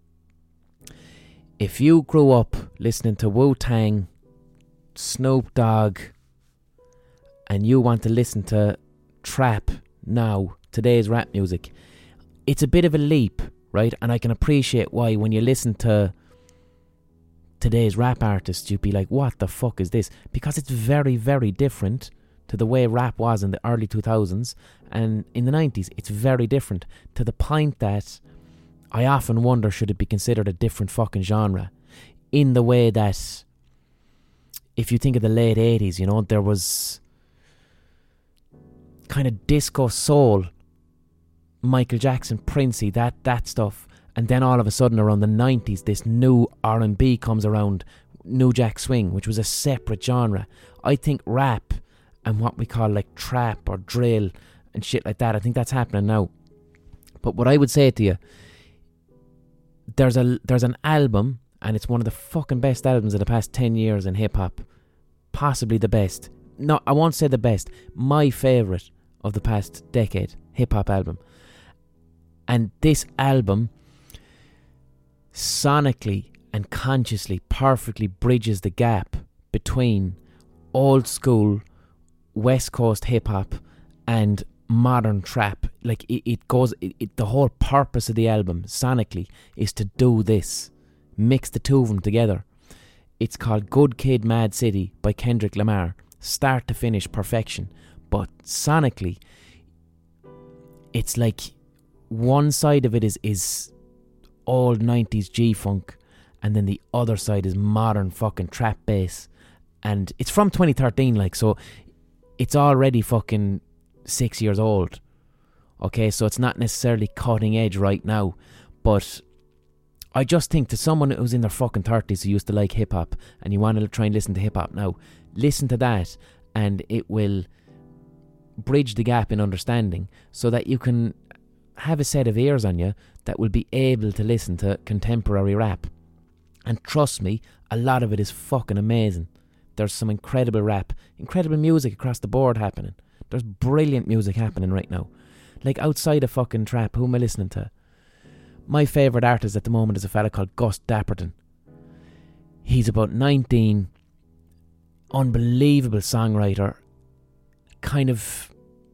if you grew up listening to Wu-Tang, Snoop Dogg, and you want to listen to trap now, today's rap music, it's a bit of a leap, right? And I can appreciate why when you listen to today's rap artists, you'd be like, what the fuck is this? Because it's very, very different to the way rap was in the early 2000s and in the 90s. It's very different, to the point that I often wonder, should it be considered a different fucking genre? In the way that, if you think of the late 80s, you know, there was kind of disco soul, Michael Jackson, Princey, that stuff. And then all of a sudden around the 90s, this new R&B comes around, New Jack Swing, which was a separate genre. I think rap and what we call like trap or drill and shit like that, I think that's happening now. But what I would say to you, there's an album, and it's one of the fucking best albums of the past 10 years in hip-hop. Possibly the best. No, I won't say the best. My favourite of the past decade hip-hop album. And this album sonically and consciously perfectly bridges the gap between old school West Coast hip-hop and modern trap. Like it goes, the whole purpose of the album sonically is to do this, mix the two of them together. It's called Good Kid, Mad City by Kendrick Lamar. Start to finish, perfection. But sonically, it's like one side of it is old 90s G-Funk, and then the other side is modern fucking trap bass. And it's from 2013, like, so it's already fucking 6 years old. Okay, so it's not necessarily cutting edge right now, but I just think to someone who's in their fucking 30s who used to like hip-hop and you want to try and listen to hip-hop now, listen to that and it will bridge the gap in understanding so that you can have a set of ears on you that will be able to listen to contemporary rap. And trust me, a lot of it is fucking amazing. There's some incredible rap, incredible music across the board happening. There's brilliant music happening right now. Like outside of fucking trap, who am I listening to? My favourite artist at the moment is a fella called Gus Dapperton. He's about 19, unbelievable songwriter, kind of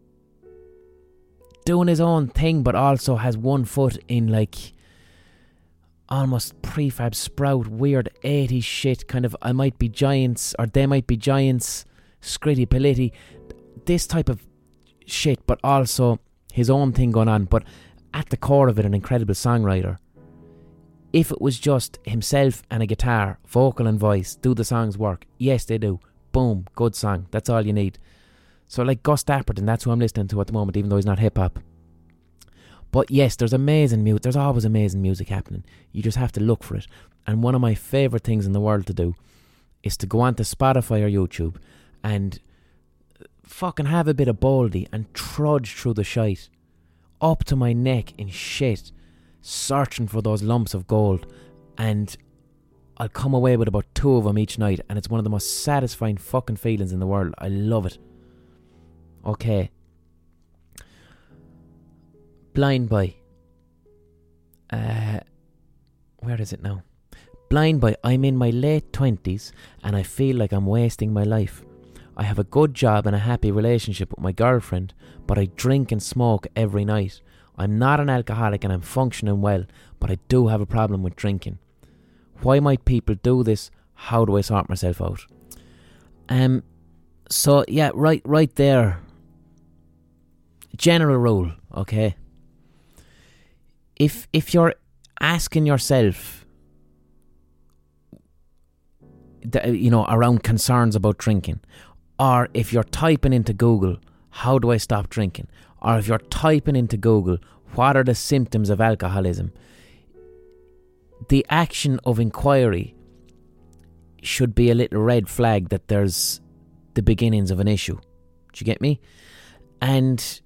doing his own thing, but also has one foot in like almost prefab sprout, weird 80s shit, kind of I Might Be Giants or They Might Be Giants, Scritty Politti, this type of shit, but also his own thing going on. But at the core of it, an incredible songwriter. If it was just himself and a guitar, vocal and voice, do the songs work? Yes, they do. Boom, good song. That's all you need. So like Gus Dapperton, that's who I'm listening to at the moment, even though he's not hip-hop. But yes, there's amazing music. There's always amazing music happening. You just have to look for it. And one of my favourite things in the world to do is to go onto Spotify or YouTube and fucking have a bit of baldy and trudge through the shite, up to my neck in shit, searching for those lumps of gold. And I'll come away with about 2 of them each night, and it's one of the most satisfying fucking feelings in the world. I love it. Okay. Blind Boy. Where is it now? Blind Boy. I'm in my late 20s and I feel like I'm wasting my life. I have a good job and a happy relationship with my girlfriend, but I drink and smoke every night. I'm not an alcoholic and I'm functioning well, but I do have a problem with drinking. Why might people do this? How do I sort myself out? So yeah, right there. General rule, okay? If you're asking yourself, around concerns about drinking, or if you're typing into Google, how do I stop drinking? Or if you're typing into Google, what are the symptoms of alcoholism? The action of inquiry should be a little red flag that there's the beginnings of an issue. Do you get me? And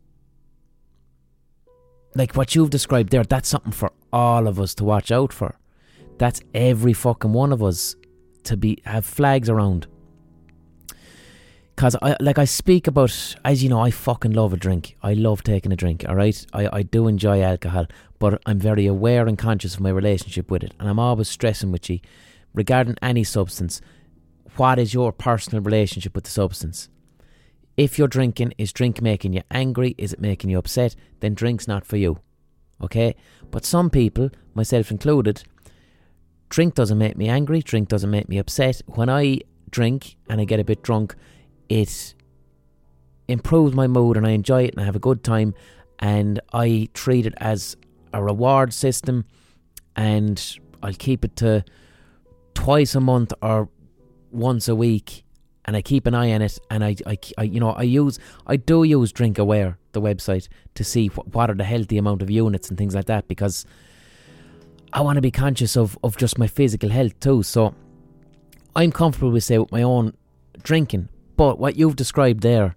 like what you've described there, that's something for all of us to watch out for. That's every fucking one of us to have flags around. Because I speak about, as you know, I fucking love a drink. I love taking a drink, alright? I do enjoy alcohol, but I'm very aware and conscious of my relationship with it. And I'm always stressing with you, regarding any substance, what is your personal relationship with the substance? If you're drinking, is drink making you angry? Is it making you upset? Then drink's not for you. Okay? But some people, myself included, drink doesn't make me angry, drink doesn't make me upset. When I drink and I get a bit drunk, it improves my mood and I enjoy it and I have a good time, and I treat it as a reward system, and I'll keep it to twice a month or once a week, and I keep an eye on it, and I do use Drink Aware, the website, to see what are the healthy amount of units and things like that, because I want to be conscious of just my physical health too. So I'm comfortable with, say, with my own drinking. But what you've described there,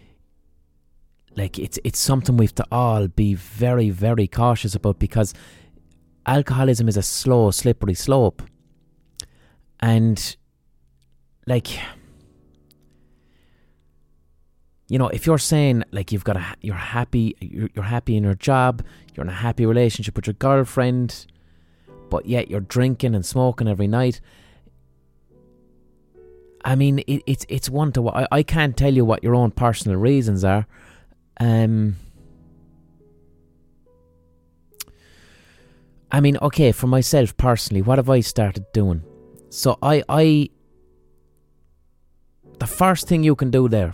like it's something we've to all be very, very cautious about, because alcoholism is a slow, slippery slope. And like, you know, if you're saying like you're happy in your job, you're in a happy relationship with your girlfriend, but yet you're drinking and smoking every night. I mean, it's one to what I can't tell you what your own personal reasons are. I mean, okay, for myself personally, what have I started doing? So the first thing you can do there,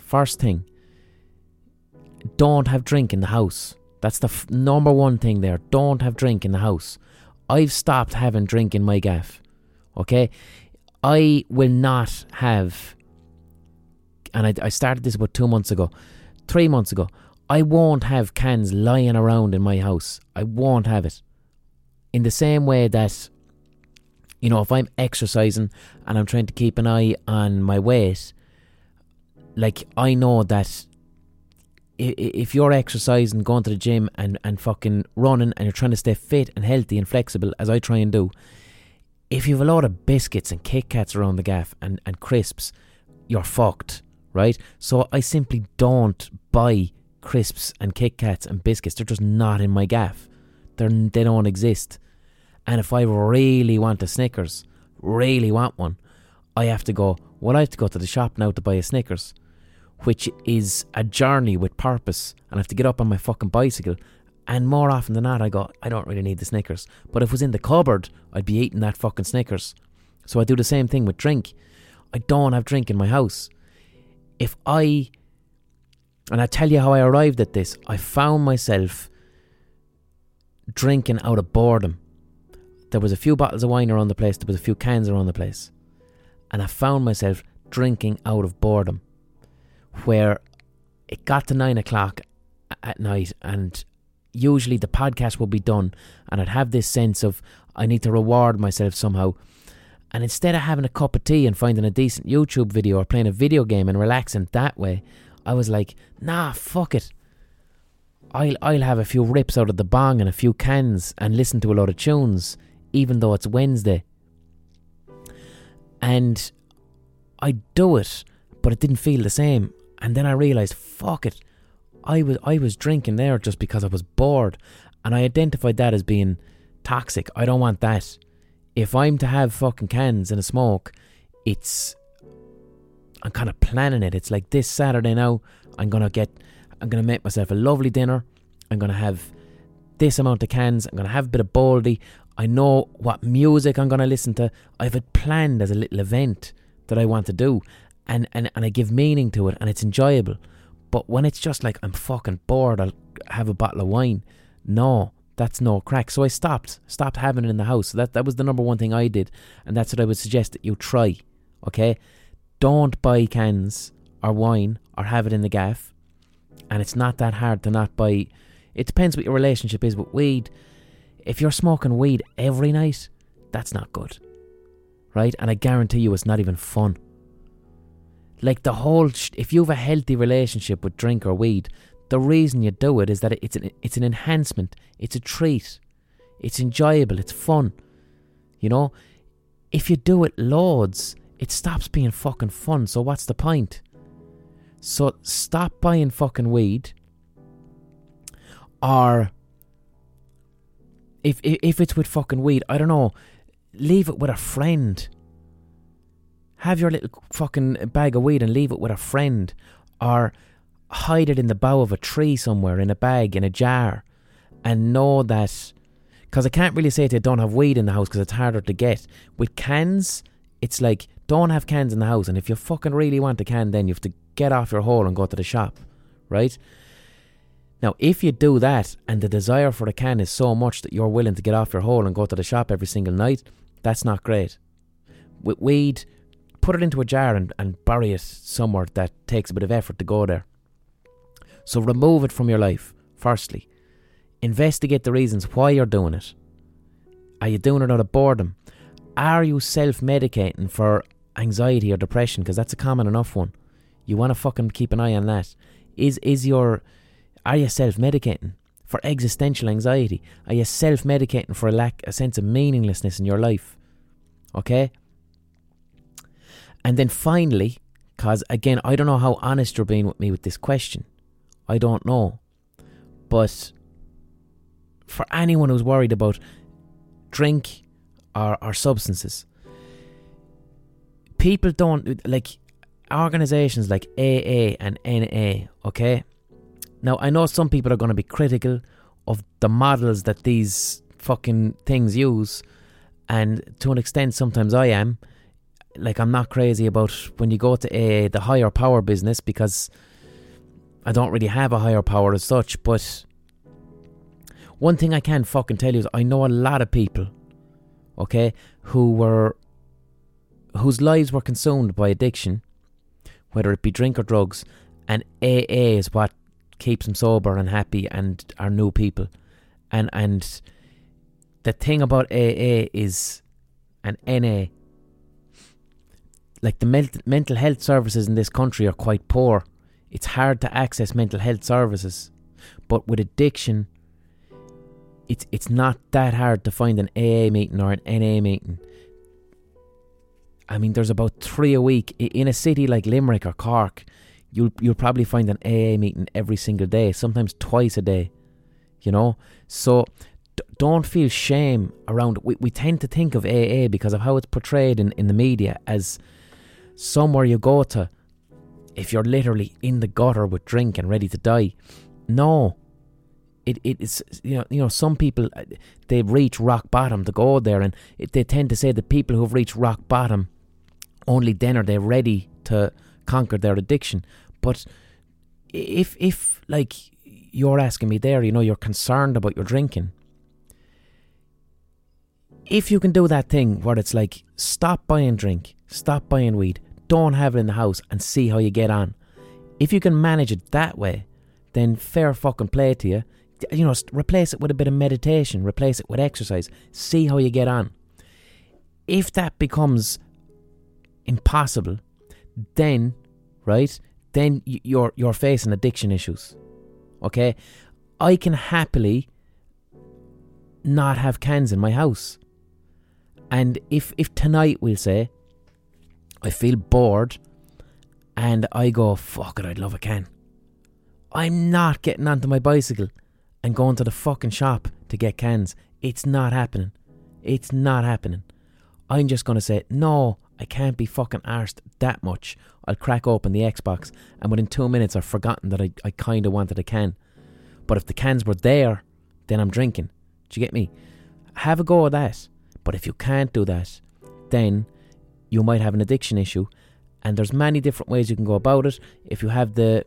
don't have drink in the house. That's the number one thing there. Don't have drink in the house. I've stopped having drink in my gaff. Okay? I will not have, and I started this about 3 months ago, I won't have cans lying around in my house. I won't have it. In the same way that, you know, if I'm exercising and I'm trying to keep an eye on my weight, like, I know that if you're exercising, going to the gym and fucking running, and you're trying to stay fit and healthy and flexible, as I try and do, if you have a lot of biscuits and Kit Kats around the gaff and crisps, you're fucked, right? So I simply don't buy crisps and Kit Kats and biscuits. They're just not in my gaff. They don't exist. And if I really want a Snickers, really want one, I have to go to the shop now to buy a Snickers, which is a journey with purpose, and I have to get up on my fucking bicycle. And more often than not, I don't really need the Snickers. But if it was in the cupboard, I'd be eating that fucking Snickers. So I do the same thing with drink. I don't have drink in my house. And I tell you how I arrived at this. I found myself drinking out of boredom. there was a few bottles of wine around the place, there was a few cans around the place. And I found myself drinking out of boredom, where it got to 9 o'clock at night and usually the podcast would be done and I'd have this sense of I need to reward myself somehow. And instead of having a cup of tea and finding a decent YouTube video or playing a video game and relaxing that way, I was like, nah, fuck it. I'll have a few rips out of the bong and a few cans and listen to a lot of tunes, even though it's Wednesday. And I'd do it, but it didn't feel the same. And then I realised, fuck it. I was drinking there just because I was bored. And I identified that as being toxic. I don't want that. If I'm to have fucking cans and a smoke, I'm kind of planning it. It's like this Saturday now, I'm going to make myself a lovely dinner. I'm going to have this amount of cans. I'm going to have a bit of Baldy. I know what music I'm going to listen to. I have it planned as a little event that I want to do. And I give meaning to it and it's enjoyable. But when it's just like, I'm fucking bored, I'll have a bottle of wine. No, that's no crack. So I stopped having it in the house. So that was the number one thing I did. And that's what I would suggest that you try. Okay? Don't buy cans or wine or have it in the gaff. And it's not that hard to not buy. It depends what your relationship is with weed. If you're smoking weed every night, that's not good. Right? And I guarantee you it's not even fun. Like the whole, if you have a healthy relationship with drink or weed, the reason you do it is that it's an enhancement. It's a treat. It's enjoyable. It's fun. You know? If you do it loads, it stops being fucking fun. So what's the point? So stop buying fucking weed. Or if it's with fucking weed, I don't know, leave it with a friend. Have your little fucking bag of weed and leave it with a friend. Or hide it in the bough of a tree somewhere, in a bag, in a jar. And know that, because I can't really say to you don't have weed in the house because it's harder to get. With cans, it's like, don't have cans in the house. And if you fucking really want a can, then you have to get off your hole and go to the shop. Right? Now, if you do that and the desire for the can is so much that you're willing to get off your hole and go to the shop every single night, that's not great. With weed, put it into a jar and bury it somewhere that takes a bit of effort to go there. So remove it from your life, firstly. Investigate the reasons why you're doing it. Are you doing it out of boredom? Are you self-medicating for anxiety or depression? Because that's a common enough one. You want to fucking keep an eye on that. Are you self-medicating for existential anxiety? Are you self-medicating for a sense of meaninglessness in your life? Okay? And then finally, because again, I don't know how honest you're being with me with this question. I don't know. But for anyone who's worried about drink or substances, people don't, like, organisations like AA and NA, okay? Now, I know some people are going to be critical of the models that these fucking things use, and to an extent sometimes I am. Like, I'm not crazy about when you go to AA, the higher power business, because I don't really have a higher power as such. But one thing I can fucking tell you is I know a lot of people, okay, whose lives were consumed by addiction, whether it be drink or drugs, and AA is what keeps them sober and happy and are new people. And the thing about AA is, and NA, like the mental health services in this country are quite poor. It's hard to access mental health services. But with addiction, it's not that hard to find an AA meeting or an NA meeting. I mean, there's about 3 a week. In a city like Limerick or Cork, you'll probably find an AA meeting every single day, sometimes twice a day, you know? So don't feel shame around it. We tend to think of AA because of how it's portrayed in the media as somewhere you go to if you're literally in the gutter with drink and ready to die. No. It's, you know, some people, they reach rock bottom to go there, and they tend to say that people who've reached rock bottom, only then are they ready to conquer their addiction. But if like you're asking me there, you know, you're concerned about your drinking, If you can do that thing where it's like, stop buying drink, stop buying weed, don't have it in the house and see how you get on. If you can manage it that way, then fair fucking play to you. You know, replace it with a bit of meditation, replace it with exercise, see how you get on. If that becomes impossible, then, right, then you're facing addiction issues. Okay? I can happily not have cans in my house. And if tonight, we'll say, I feel bored and I go, fuck it, I'd love a can, I'm not getting onto my bicycle and going to the fucking shop to get cans. It's not happening. It's not happening. I'm just going to say, no, I can't be fucking arsed that much. I'll crack open the Xbox and within 2 minutes I've forgotten that I kind of wanted a can. But if the cans were there, then I'm drinking. Do you get me? Have a go at that. But if you can't do that, then you might have an addiction issue. And there's many different ways you can go about it. If you have the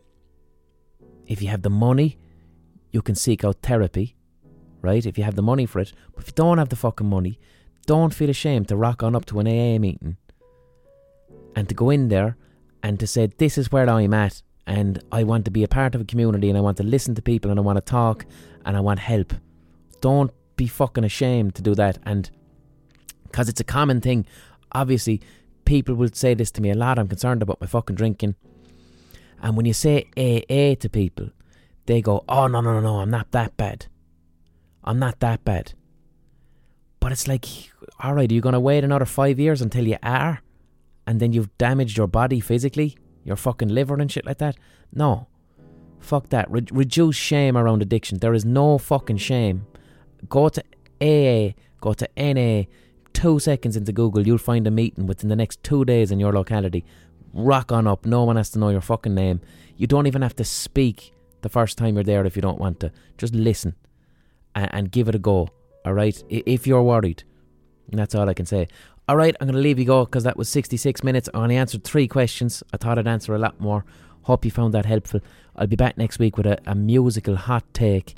money, you can seek out therapy, right? If you have the money for it. But if you don't have the fucking money, don't feel ashamed to rock on up to an AA meeting and to go in there and to say, this is where I'm at and I want to be a part of a community and I want to listen to people and I want to talk and I want help. Don't be fucking ashamed to do that. And because it's a common thing, obviously people will say this to me a lot, I'm concerned about my fucking drinking. And when you say AA to people, they go, oh no, I'm not that bad. I'm not that bad. But it's like, alright, are you going to wait another 5 years until you are? And then you've damaged your body physically? Your fucking liver and shit like that? No. Fuck that. Reduce shame around addiction. There is no fucking shame. Go to AA, go to NA, 2 seconds into Google, you'll find a meeting within the next 2 days in your locality. Rock on up. No one has to know your fucking name. You don't even have to speak the first time you're there if you don't want to. Just listen and give it a go. Alright? If you're worried. And that's all I can say. Alright, I'm going to leave you go because that was 66 minutes. I only answered 3 questions. I thought I'd answer a lot more. Hope you found that helpful. I'll be back next week with a musical hot take.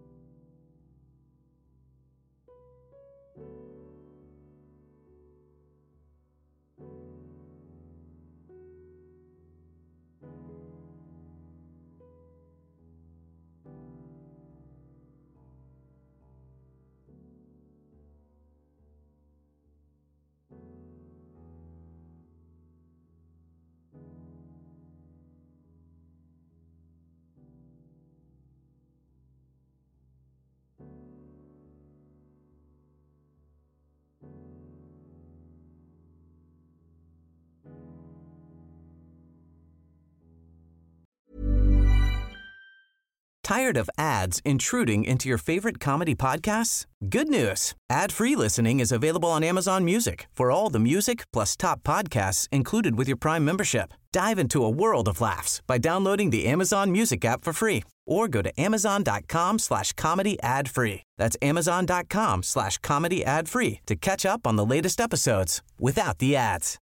Tired of ads intruding into your favorite comedy podcasts? Good news. Ad-free listening is available on Amazon Music for all the music plus top podcasts included with your Prime membership. Dive into a world of laughs by downloading the Amazon Music app for free or go to amazon.com/comedy ad-free. That's amazon.com/comedy ad-free to catch up on the latest episodes without the ads.